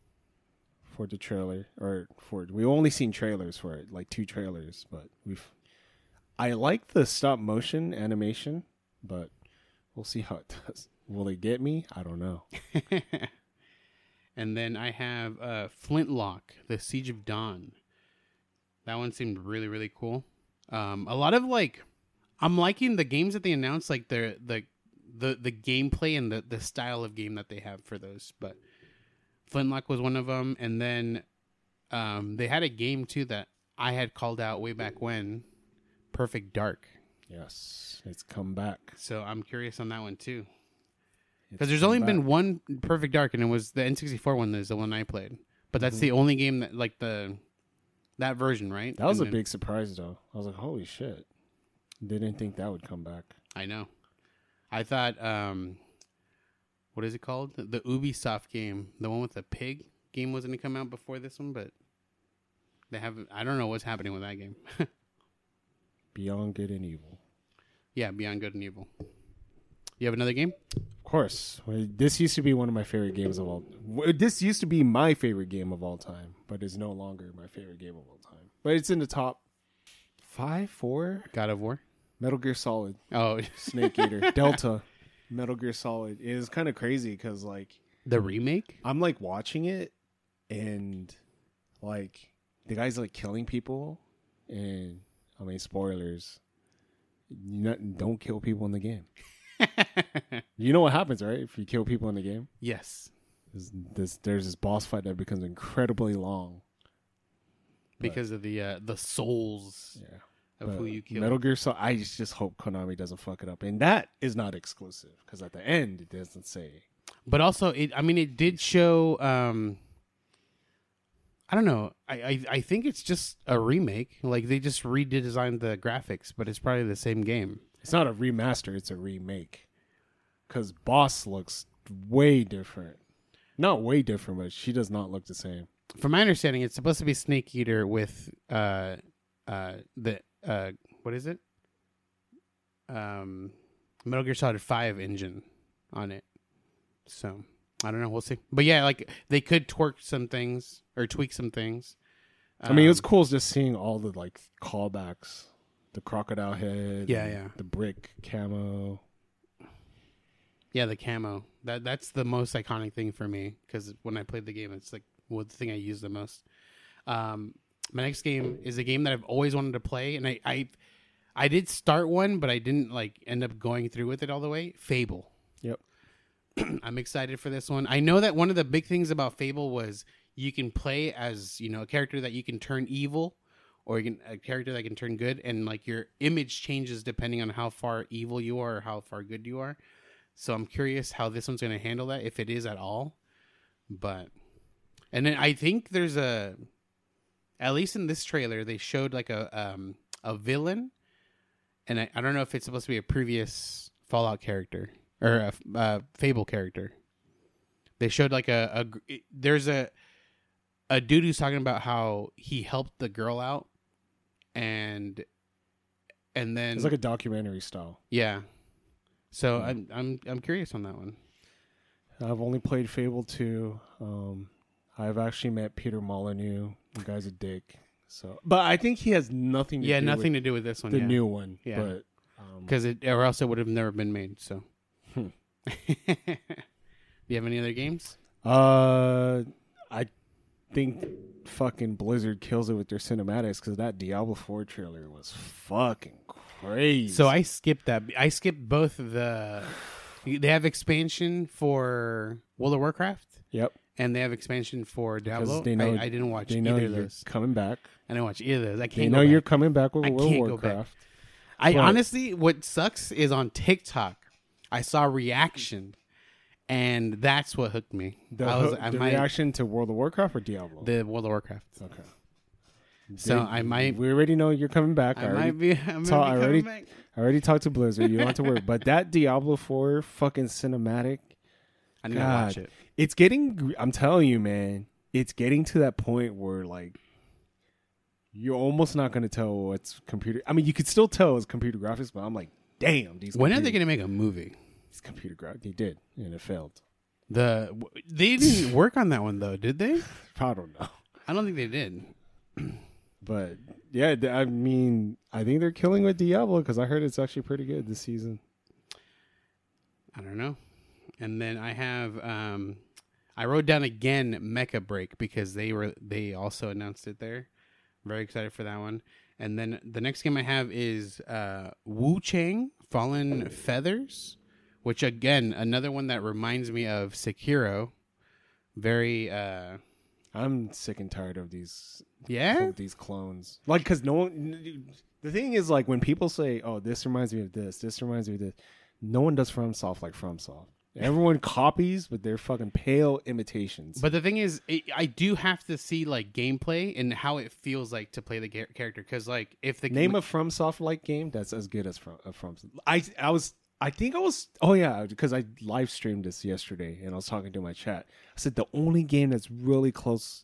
for the trailer, or for we only seen trailers for it, like two trailers, but we've. I like the stop motion animation, but we'll see how it does. Will they get me? I don't know. And then I have uh, Flintlock, The Siege of Dawn. That one seemed really, really cool. Um, a lot of like, I'm liking the games that they announced, like the the the the gameplay and the the style of game that they have for those. But Flintlock was one of them, and then um, they had a game too that I had called out way back when, Perfect Dark. Yes, it's come back. So I'm curious on that one too. It's Because there's come only back. been one Perfect Dark, and it was the N sixty-four one. Is the one I played, but that's Mhm. the only game that like the that version, right? That was And a then- big surprise, though. I was like, "Holy shit!" Didn't think that would come back. I know. I thought, um, what is it called? The Ubisoft game, the one with the pig game, wasn't it come out before this one? But They have. I don't know what's happening with that game. Beyond Good and Evil. Yeah, Beyond Good and Evil. You have another game? Of course. Well, this used to be one of my favorite games of all. well, This used to be my favorite game of all time, but it's no longer my favorite game of all time. But it's in the top five, four. God of War. Metal Gear Solid, Oh, Snake Eater, Delta, Metal Gear Solid. It is kind of crazy because like the remake. I'm like watching it, and like the guy's like killing people, and I mean spoilers. Not, don't kill people in the game. You know what happens, right? If you kill people in the game, Yes, there's this there's this boss fight that becomes incredibly long because of the uh, the souls yeah. of But who you kill. Metal Gear Solid. I just hope Konami doesn't fuck it up, and that is not exclusive because at the end it doesn't say. But also, it. I mean, it did show. Um, I don't know. I, I I think it's just a remake. Like they just redesigned the graphics, but it's probably the same game. It's not a remaster; it's a remake. Because Boss looks way different. Not way different, but she does not look the same. From my understanding, it's supposed to be Snake Eater with uh uh the uh what is it? Um, Metal Gear Solid five engine on it. So I don't know. We'll see. But yeah, like they could twerk some things or tweak some things. I mean, it was Um, cool just seeing all the like callbacks, the crocodile head, Yeah, and yeah. the brick camo. Yeah, the camo. That that's the most iconic thing for me because when I played the game, it's like well, the thing I use the most. Um, my next game is a game that I've always wanted to play, and I, I I did start one, but I didn't like end up going through with it all the way. Fable. Yep. I'm excited for this one. I know that one of the big things about Fable was you can play as you know a character that you can turn evil, or you can a character that can turn good, and like your image changes depending on how far evil you are or how far good you are. So I'm curious how this one's going to handle that, if it is at all. But, and then I think there's a, at least in this trailer, they showed like a um, a villain, and I, I don't know if it's supposed to be a previous Fallout character or a, a Fable character. They showed like a, a there's a a dude who's talking about how he helped the girl out, and and then It's like a documentary style. yeah. So I'm I'm I'm curious on that one. I've only played Fable two. Um, I've actually met Peter Molyneux. The guy's a dick. So, but I think he has nothing to Yeah, do nothing with to do with this one. the yeah. new one. Yeah. But um, Because it, or else it would have never been made. So, Hmm. do you have any other games? uh, I think fucking Blizzard kills it with their cinematics because that Diablo four trailer was fucking crazy. So I skipped that. I skipped both of the. They have expansion for World of Warcraft, yep, and they have expansion for Diablo. they know- I, I didn't watch they know either of you're those. coming back. I didn't watch either of those. I can't. They go know you're back. coming back with I World of can't go back. Warcraft. I but- honestly, what sucks is on TikTok, I saw reaction, and that's what hooked me. The, I was, hook- I the might, reaction to World of Warcraft or Diablo? the World of Warcraft. okay. So They- I might, We already know you're coming back. I I already, might be. I'm ta- I gonna be already- coming back. I already talked to Blizzard. You don't have to worry. But that Diablo four fucking cinematic, I need to God. watch it. it's getting. I'm telling you, man, it's getting to that point where like you're almost not going to tell what's computer. I mean, you could still tell it's computer graphics, but I'm like, damn, these. When are they computer- going to make a movie? These computer graphics. They did, and it failed. The they didn't work on that one though, did they? I don't know. I don't think they did. But yeah, th- I mean, I think they're killing with Diablo because I heard it's actually pretty good this season. I don't know. And then I have um I wrote down again Mecha Break because they were they also announced it there. Very excited for that one. And then the next game I have is uh Wu Chang Fallen Feathers, which again another one that reminds me of Sekiro. Very uh I'm sick and tired of these yeah. of these clones. Like, because no one. The thing is, like, when people say, "Oh, this reminds me of this," this reminds me of this, no one does FromSoft like FromSoft. Everyone copies, but they're fucking pale imitations. But the thing is, it, I do have to see like gameplay and how it feels like to play the ga- character. Because like, if the Name a FromSoft like game that's as good as from uh, from. I I was I think I was oh yeah because I live streamed this yesterday and I was talking to my chat. I said the only game that's really close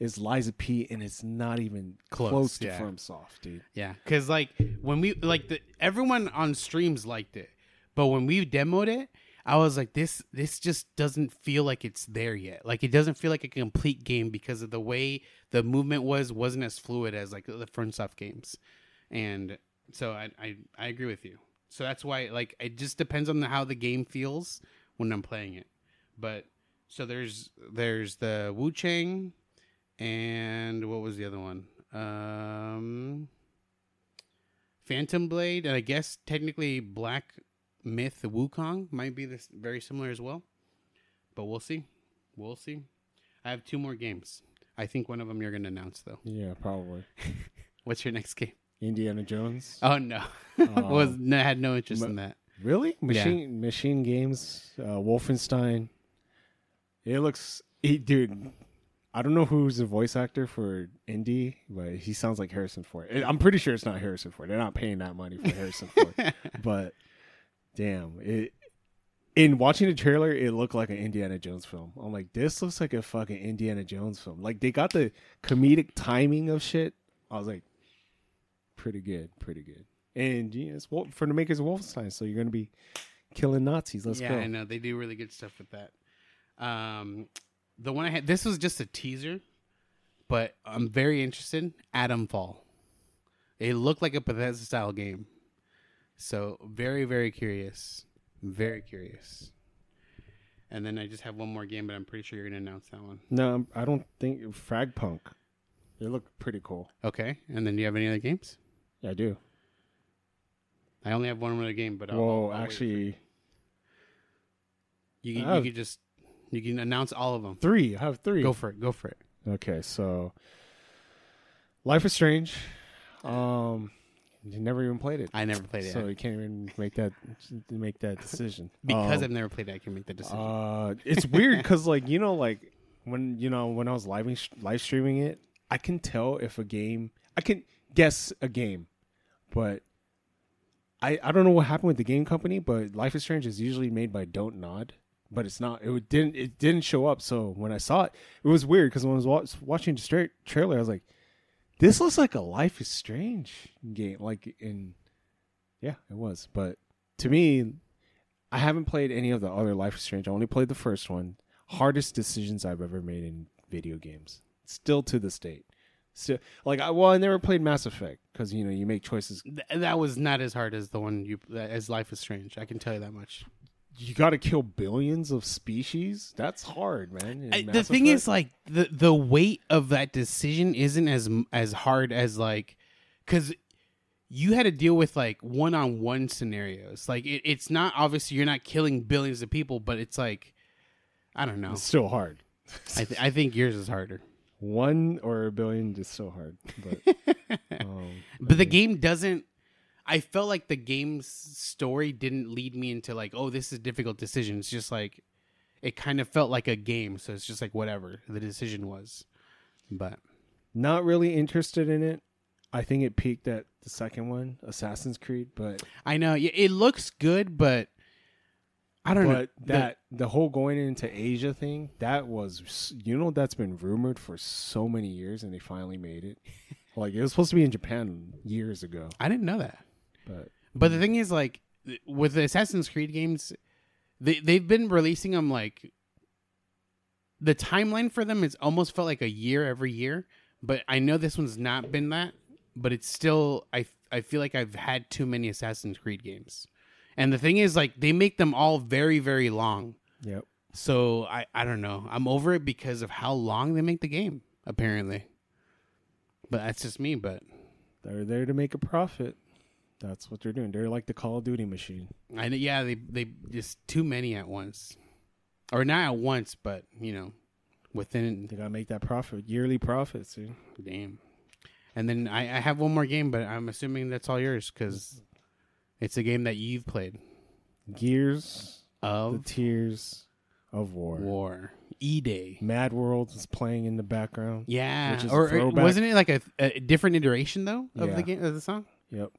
is Liza P, and it's not even close, Close, to yeah. FromSoft, dude. Yeah, because like when we like the everyone on streams liked it, but when we demoed it, I was like, this this just doesn't feel like it's there yet. Like it doesn't feel like a complete game because of the way the movement was wasn't as fluid as like the FromSoft games, and so I I, I agree with you. So that's why like it just depends on the, how the game feels when I'm playing it. But so there's there's the Wu Chang, and what was the other one? Um, Phantom Blade, and I guess technically Black Myth Wukong might be this very similar as well. But we'll see. We'll see. I have two more games. I think one of them you're going to announce, though. Yeah, probably. What's your next game? Indiana Jones. Oh, no. Uh, was no, had no interest ma- in that. Really? Machine Machine Games, uh, Wolfenstein. It looks... He, dude, I don't know who's the voice actor for Indy, but he sounds like Harrison Ford. I'm pretty sure it's not Harrison Ford. They're not paying that money for Harrison Ford. But, damn, it... In watching the trailer, it looked like an Indiana Jones film. I'm like, this looks like a fucking Indiana Jones film. Like, they got the comedic timing of shit. I was like, pretty good, pretty good. And yeah, it's Wol- for the makers of Wolfenstein, so you're going to be killing Nazis. Let's yeah, go. I know. They do really good stuff with that. Um, the one I had, this was just a teaser, but I'm very interested. Atom Fall. It looked like a Bethesda-style game. So, very, very curious. Very curious. And then I just have one more game, but I'm pretty sure you're going to announce that one. No, I don't think Fragpunk. It looked pretty cool. Okay. And then do you have any other games? Yeah, I do. I only have one other game, but I'll, Well, I'll, I'll actually, you can, I you can just you can announce all of them. three. I have three. Go for it. Go for it. Okay, so Life is Strange. Um, you never even played it, I never played it so you can't even make that make that decision because um, I've never played it. I can make the decision. Uh, it's weird because, like, you know, like when you know when I was live live streaming it, I can tell if a game. I can guess a game, but I I don't know what happened with the game company. But Life is Strange is usually made by Don't Nod, but it's not. It didn't. It didn't show up. So when I saw it, it was weird because when I was wa- watching the straight trailer, I was like, "This looks like a Life is Strange game." Like in, yeah, it was. But to me, I haven't played any of the other Life is Strange. I only played the first one. Hardest decisions I've ever made in video games. Still to this date. So, like, I well, I never played Mass Effect because you know you make choices. Th- that was not as hard as the one you as Life is Strange. I can tell you that much. You got to kill billions of species. That's hard, man. in I, the Mass thing Effect. is, like the the weight of that decision isn't as as hard as like because you had to deal with like one on one scenarios. Like it, it's not obviously you're not killing billions of people, but it's like I don't know. it's still hard. I th- I think yours is harder. One or a billion is so hard. But, um, But the game doesn't. I felt like the game's story didn't lead me into like, oh, this is a difficult decision. It's just like, it kind of felt like a game. So it's just like whatever the decision was. But not really interested in it. I think it peaked at the second one, Assassin's Creed. But I know yeah, it looks good, but I don't know. but that the whole going into Asia thing, that was you know that's been rumored for so many years, and they finally made it. Like it was supposed to be in Japan years ago, I didn't know that. but But the thing is, like with the Assassin's Creed games, they they've been releasing them like the timeline for them is almost felt like a year every year. But I know this one's not been that. But it's still I I feel like I've had too many Assassin's Creed games, and the thing is, like they make them all very very long. yep. So I I don't know. I'm over it because of how long they make the game. Apparently, but that's just me. But They're there to make a profit. That's what they're doing. They're like the Call of Duty machine. I know, yeah, they they just too many at once, or not at once, but you know, within. They gotta make that profit, yearly profits. Dude. Damn. And then I, I have one more game, but I'm assuming that's all yours because it's a game that you've played. Gears Of the Tears of War. War. E-Day. Mad World is playing in the background. Yeah. Which is a or, or throwback. wasn't it like a, a different iteration though of Yeah. the game of the song? Yep.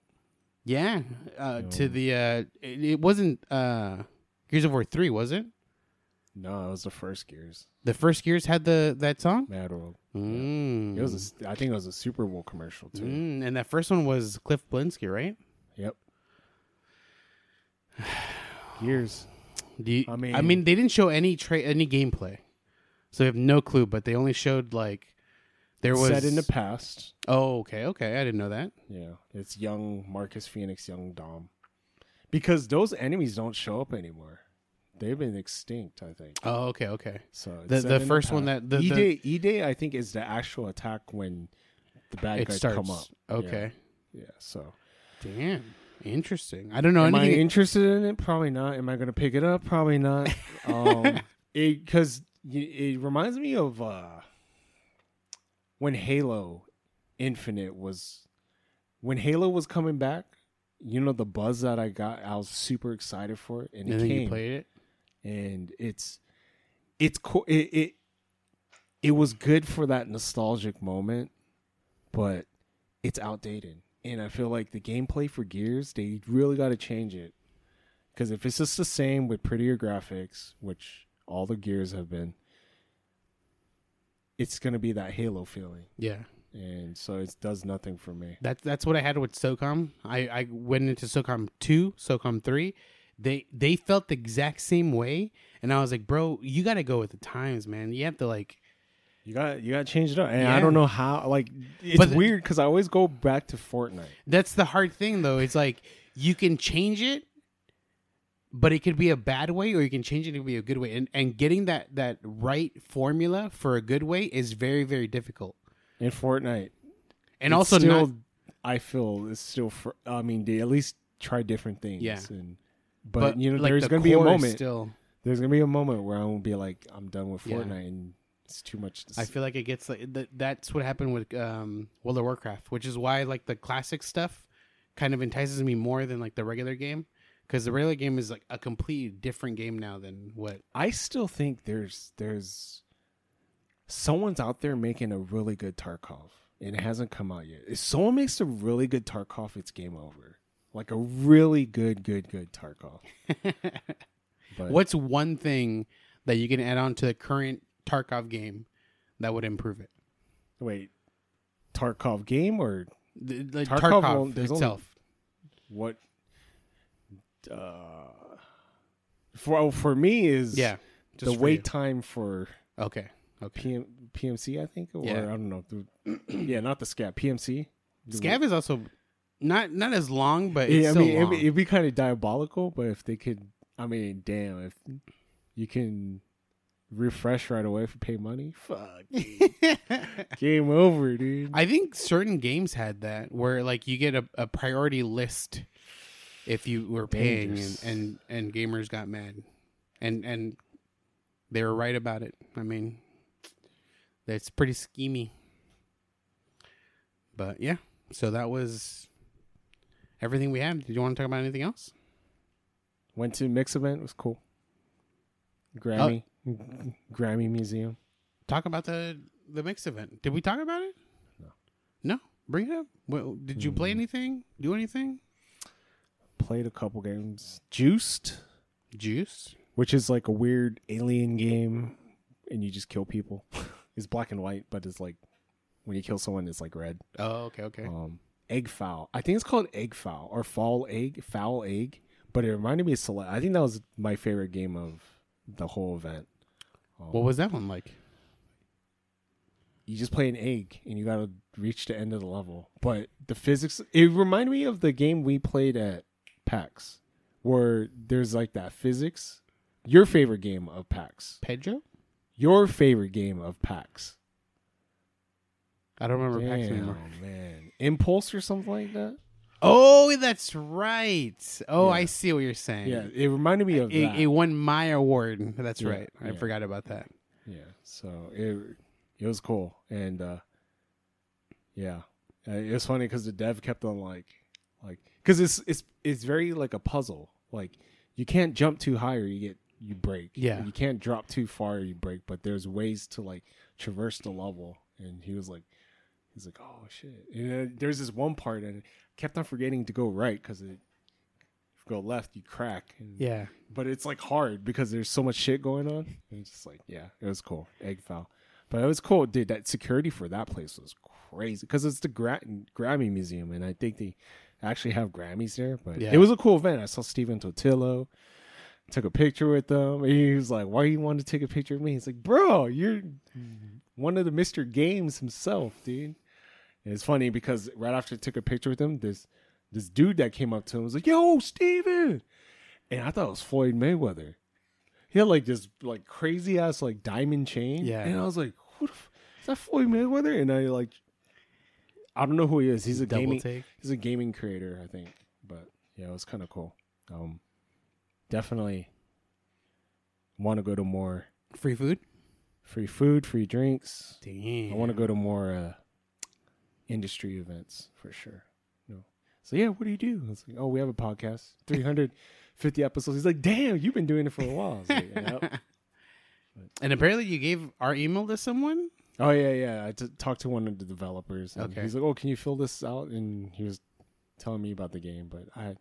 Yeah. Uh, No. To the uh, it, it wasn't uh, Gears of War three, was it? No, it was the first Gears. The first Gears had the that song. Mad World. Mm. It was. A, I think it was a Super Bowl commercial too. Mm, and that first one was Cliff Blinsky, right? Yep. Gears. Do you, I I mean- mean, I mean, they didn't show any tra- any gameplay, so we have no clue. But they only showed like there was Set in the past. Oh, okay, okay, I didn't know that. Yeah, it's young Marcus Phoenix, young Dom. Because those enemies don't show up anymore. They've been extinct, I think. Oh, okay, okay. So it's The set the in first one past. that the, E the Day E Day I think is the actual attack when the bad it guys starts. come up. Okay, Yeah. So damn, interesting. I don't know am I anything. interested in it? Probably not. Am I going to pick it up? Probably not. um, because it, it reminds me of uh, when Halo Infinite was when Halo was coming back. You know the buzz that I got. I was super excited for it, and, and it then came. you played it. And it's it's cool. It, it it was good for that nostalgic moment, but it's outdated. And I feel like the gameplay for Gears, they really got to change it. Because if it's just the same with prettier graphics, which all the Gears have been, it's going to be that Halo feeling. Yeah, And so it does nothing for me. that's that's what I had with SOCOM. I, I went into SOCOM two, SOCOM three. They they felt the exact same way, and I was like, bro, you got to go with the times, man. You have to like. You got you got to change it up. And Yeah. I don't know how. Like, it's But the- weird because I always go back to Fortnite. That's the hard thing, though. It's like you can change it, but it could be a bad way, or you can change it to be a good way. And and getting that that right formula for a good way is very very difficult. In Fortnite. And It's also, still, not, I feel it's still. For, I mean, they at least try different things. Yeah. And, but, but you know, like, there's the gonna be a core is moment. Still, There's gonna be a moment where I won't be like, I'm done with Yeah. Fortnite, and it's too much. To I s- feel like it gets like that. That's what happened with um, World of Warcraft, which is why like the classic stuff kind of entices me more than like the regular game, because the regular game is like a completely different game now than what. I still think there's there's someone's out there making a really good Tarkov, and it hasn't come out yet. If someone makes a really good Tarkov, it's game over. Like a really good, good, good Tarkov. But What's one thing that you can add on to the current Tarkov game that would improve it? wait, Tarkov game or The, the Tarkov Tarkov, won't- there's only- itself. what? Uh, for oh, for me is Yeah. the just for wait you. time for Okay. Okay. P M, P M C, I think, or Yeah. I don't know. The- yeah, not the scav, P M C. The Scav is also not not as long, but Yeah, it's I still mean, it'd long. be, it'd be kind of diabolical, but if they could, I mean, damn, if you can refresh right away if you pay money, fuck, dude. Game over, dude. I think certain games had that where like you get a, a priority list if you were paying, and, Dangerous. and and gamers got mad, and and they were right about it. I mean, that's pretty schemy. But yeah, so that was everything we had. Did you want to talk about anything else? Went to Mix event, it was cool. Grammy, Grammy Museum. Talk about the the mix event. Did we talk about it? No. No. Bring it up. Well, did you play Mm. anything? Do anything? Played a couple games. Juiced, Juice. which is like a weird alien game, and you just kill people. It's black and white, but it's like when you kill someone, it's like red. Oh, okay, okay. Um, egg foul. I think it's called egg foul or foul egg, foul egg. But it reminded me of Select. I think that was my favorite game of the whole event. Um, What was that one like? you just play an egg and you gotta reach the end of the level. But the physics, it reminded me of the game we played at PAX, where there's like that physics. Your favorite game of PAX. Pedro? Your favorite game of PAX. I don't remember PAX Damn, anymore. man. Impulse or something like that? Oh, that's right. Oh, Yeah. I see what you're saying. Yeah, it reminded me of It, that. it won my award. That's Yeah, right. I yeah. forgot about that. Yeah, so it it was cool, and uh, yeah, uh, it was funny because the dev kept on like, like, because it's it's it's very like a puzzle. Like you can't jump too high or you get you break. Yeah. And you can't drop too far or you break. But there's ways to like traverse the level, and he was like, he's like, oh shit. And then there's this one part, and I kept on forgetting to go right because it you go left, you crack. And, Yeah. But it's like hard because there's so much shit going on. And it's just like, yeah, it was cool. Egg foul. But it was cool. Dude, that security for that place was crazy because it's the Gra- Grammy Museum. And I think they actually have Grammys there. But Yeah. it was a cool event. I saw Steven Totillo. Took a picture with them. And he was like, why you want to take a picture with me? He's like, bro, you're one of the Mister Games himself, dude. And it's funny because right after I took a picture with him, this this dude that came up to him was like, yo, Steven. And I thought it was Floyd Mayweather. He had like this like crazy ass like diamond chain. Yeah. And I was like, who the f- is that Floyd Mayweather? And I like, I don't know who he is. He's a Double gaming, take. he's a gaming creator, I think. But yeah, it was kind of cool. Um, definitely want to go to more Free food? free food, free drinks. Damn. I want to go to more uh, industry events for sure. No. So yeah, what do you do? I was like, oh, we have a podcast, three hundred fifty episodes. He's like, damn, you've been doing it for a while. I was like, yep. And apparently you gave our email to someone? Oh yeah, yeah. I t- talked to one of the developers. And Okay. He's like, oh, can you fill this out? And he was telling me about the game, but I,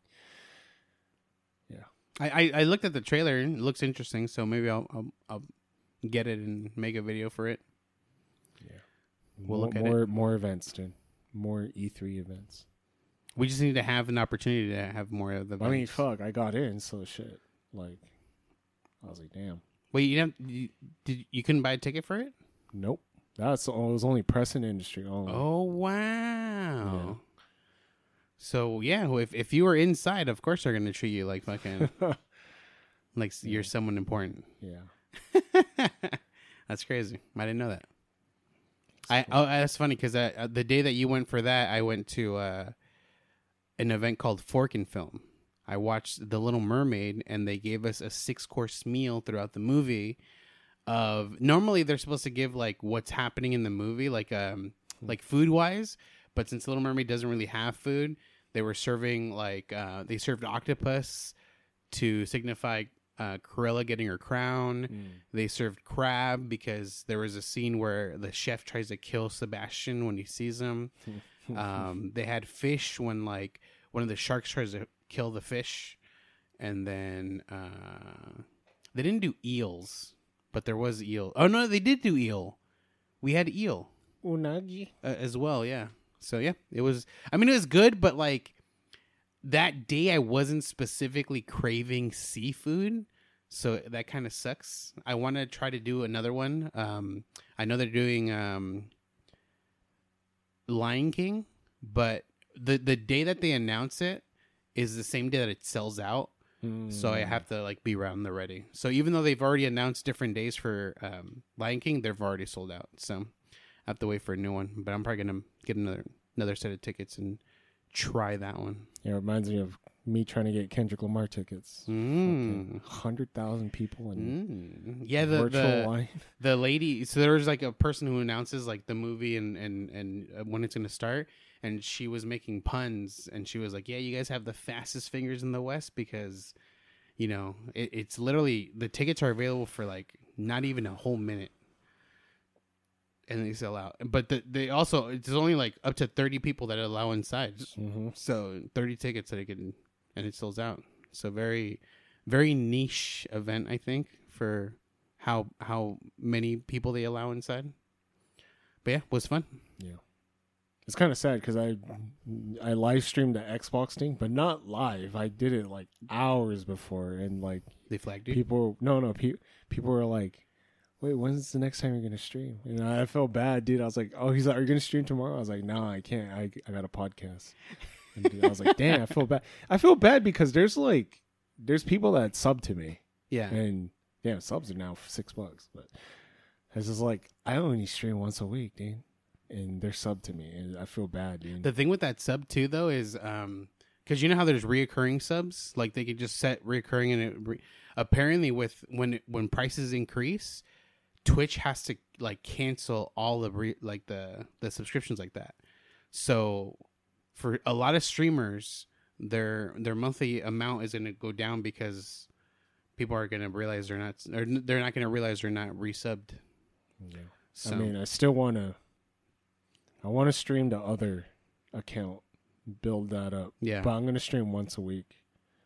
yeah. I, I, I looked at the trailer and it looks interesting, so maybe I'll, I'll I'll get it and make a video for it. We'll more, look at more, it. more events, dude. More E three events. We just need to have an opportunity to have more of the I mean, events. fuck, I got in, so shit. Like, I was like, damn. Wait, you have you, did you couldn't buy a ticket for it? Nope. That's it was only press and industry only. Oh wow! So yeah, well, if if you were inside, of course they're gonna treat you like fucking like you're someone important. Yeah. That's crazy. I didn't know that. I oh that's funny because uh, the day that you went for that, I went to uh, an event called Fork and Film. I watched The Little Mermaid, and they gave us a six course meal throughout the movie. Of normally they're supposed to give like what's happening in the movie, like um like food wise, but since Little Mermaid doesn't really have food, they were serving like uh, they served octopus to signify uh, Cruella getting her crown. Mm. They served crab because there was a scene where the chef tries to kill Sebastian when he sees him. um, they had fish when like one of the sharks tries to kill the fish, and then uh, they didn't do eels, but there was eel. Oh no, they did do eel. We had eel Unagi. uh, as well. Yeah. So yeah, it was. I mean, it was good, but like that day, I wasn't specifically craving seafood, so that kind of sucks. I want to try to do another one. Um, I know they're doing um, Lion King, but the the day that they announce it is the same day that it sells out. Mm. So I have to like be around the ready. So even though they've already announced different days for um, Lion King, they've already sold out. So I have to wait for a new one. But I'm probably gonna get another another set of tickets and try that one. Yeah, it reminds me of me trying to get Kendrick Lamar tickets. Mm. Hundred thousand people in Mm. Yeah, the virtual the, line. the lady. So there was like a person who announces like the movie and and and uh, when it's gonna start. And she was making puns, and she was like, "Yeah, you guys have the fastest fingers in the West because, you know, it, it's literally the tickets are available for like not even a whole minute, and they sell out. But the, they also it's only like up to thirty people that allow inside, Mm-hmm. so thirty tickets that it can, and it sells out. So very, very niche event, I think, for how how many people they allow inside. But yeah, it was fun. Yeah. It's kind of sad because I I live streamed the Xbox thing, but not live. I did it like hours before, and like They flagged you. people, no, no, pe- people were like, "Wait, when's the next time you're gonna stream?" And I felt bad, dude. I was like, "Oh, he's like, are you gonna stream tomorrow?" I was like, "No, I can't. I I got a podcast." And dude, I was like, "Damn, I feel bad. I feel bad because there's like there's people that sub to me, Yeah. and yeah, subs are now for six bucks, but it's just like I only stream once a week, dude." And they're sub to me, and I feel bad, dude. The thing with that sub too, though, is um, because you know how there's reoccurring subs, like they could just set reoccurring, and it re- apparently with when it, when prices increase, Twitch has to like cancel all the re- like the the subscriptions like that. So for a lot of streamers, their their monthly amount is going to go down because people are going to realize they're not, or they're not going to realize they're not resubbed. Yeah. So I mean, I still want to. I want to stream the other account, build that up. yeah, But I'm gonna stream once a week.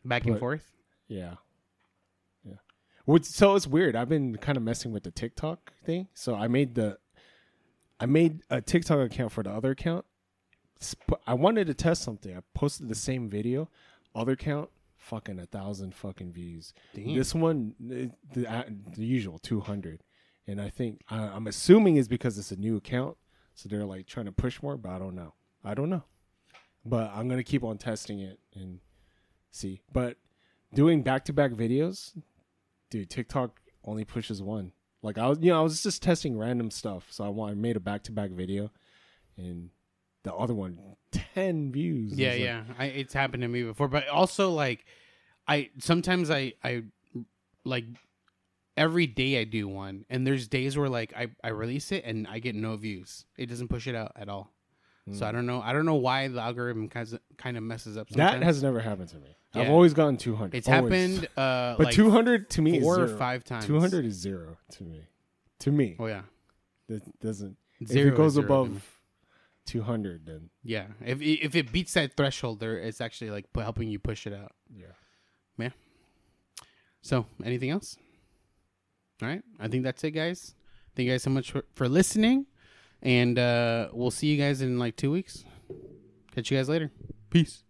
Back and But- forth. Yeah. Yeah. Which, so it's weird. I've been kind of messing with the TikTok thing. So I made the I made a TikTok account for the other account. Sp- I wanted to test something. I posted the same video. Other account, fucking a thousand fucking views. Damn. This one, the, the, the usual two hundred. And I think, I, I'm assuming is because it's a new account. So they're like trying to push more, but I don't know. I don't know. But I'm going to keep on testing it and see. But doing back-to-back videos, dude, TikTok only pushes one. Like I was, you know, I was just testing random stuff. So I, want, I made a back-to-back video, and the other one, ten views. Yeah, It was yeah. I, it's happened to me before, but also like, I sometimes I I like every day I do one, and there's days where like I I release it and I get no views. It doesn't push it out at all. Like, So I don't know. I don't know why the algorithm kind of kind of messes up. that Sometimes. has never happened to me. I've Yeah. always gotten two hundred. It's always. happened. Uh, But like two hundred to me is four or zero. five times. two hundred is zero to me. To me, Oh yeah, it doesn't. Zero if it is goes zero to me. above two hundred, then yeah. If if it beats that threshold, there it's actually like pu- helping you push it out. yeah. So anything else? All right, I think that's it, guys. Thank you guys so much for, for listening, and uh, we'll see you guys in like two weeks. Catch you guys later. Peace.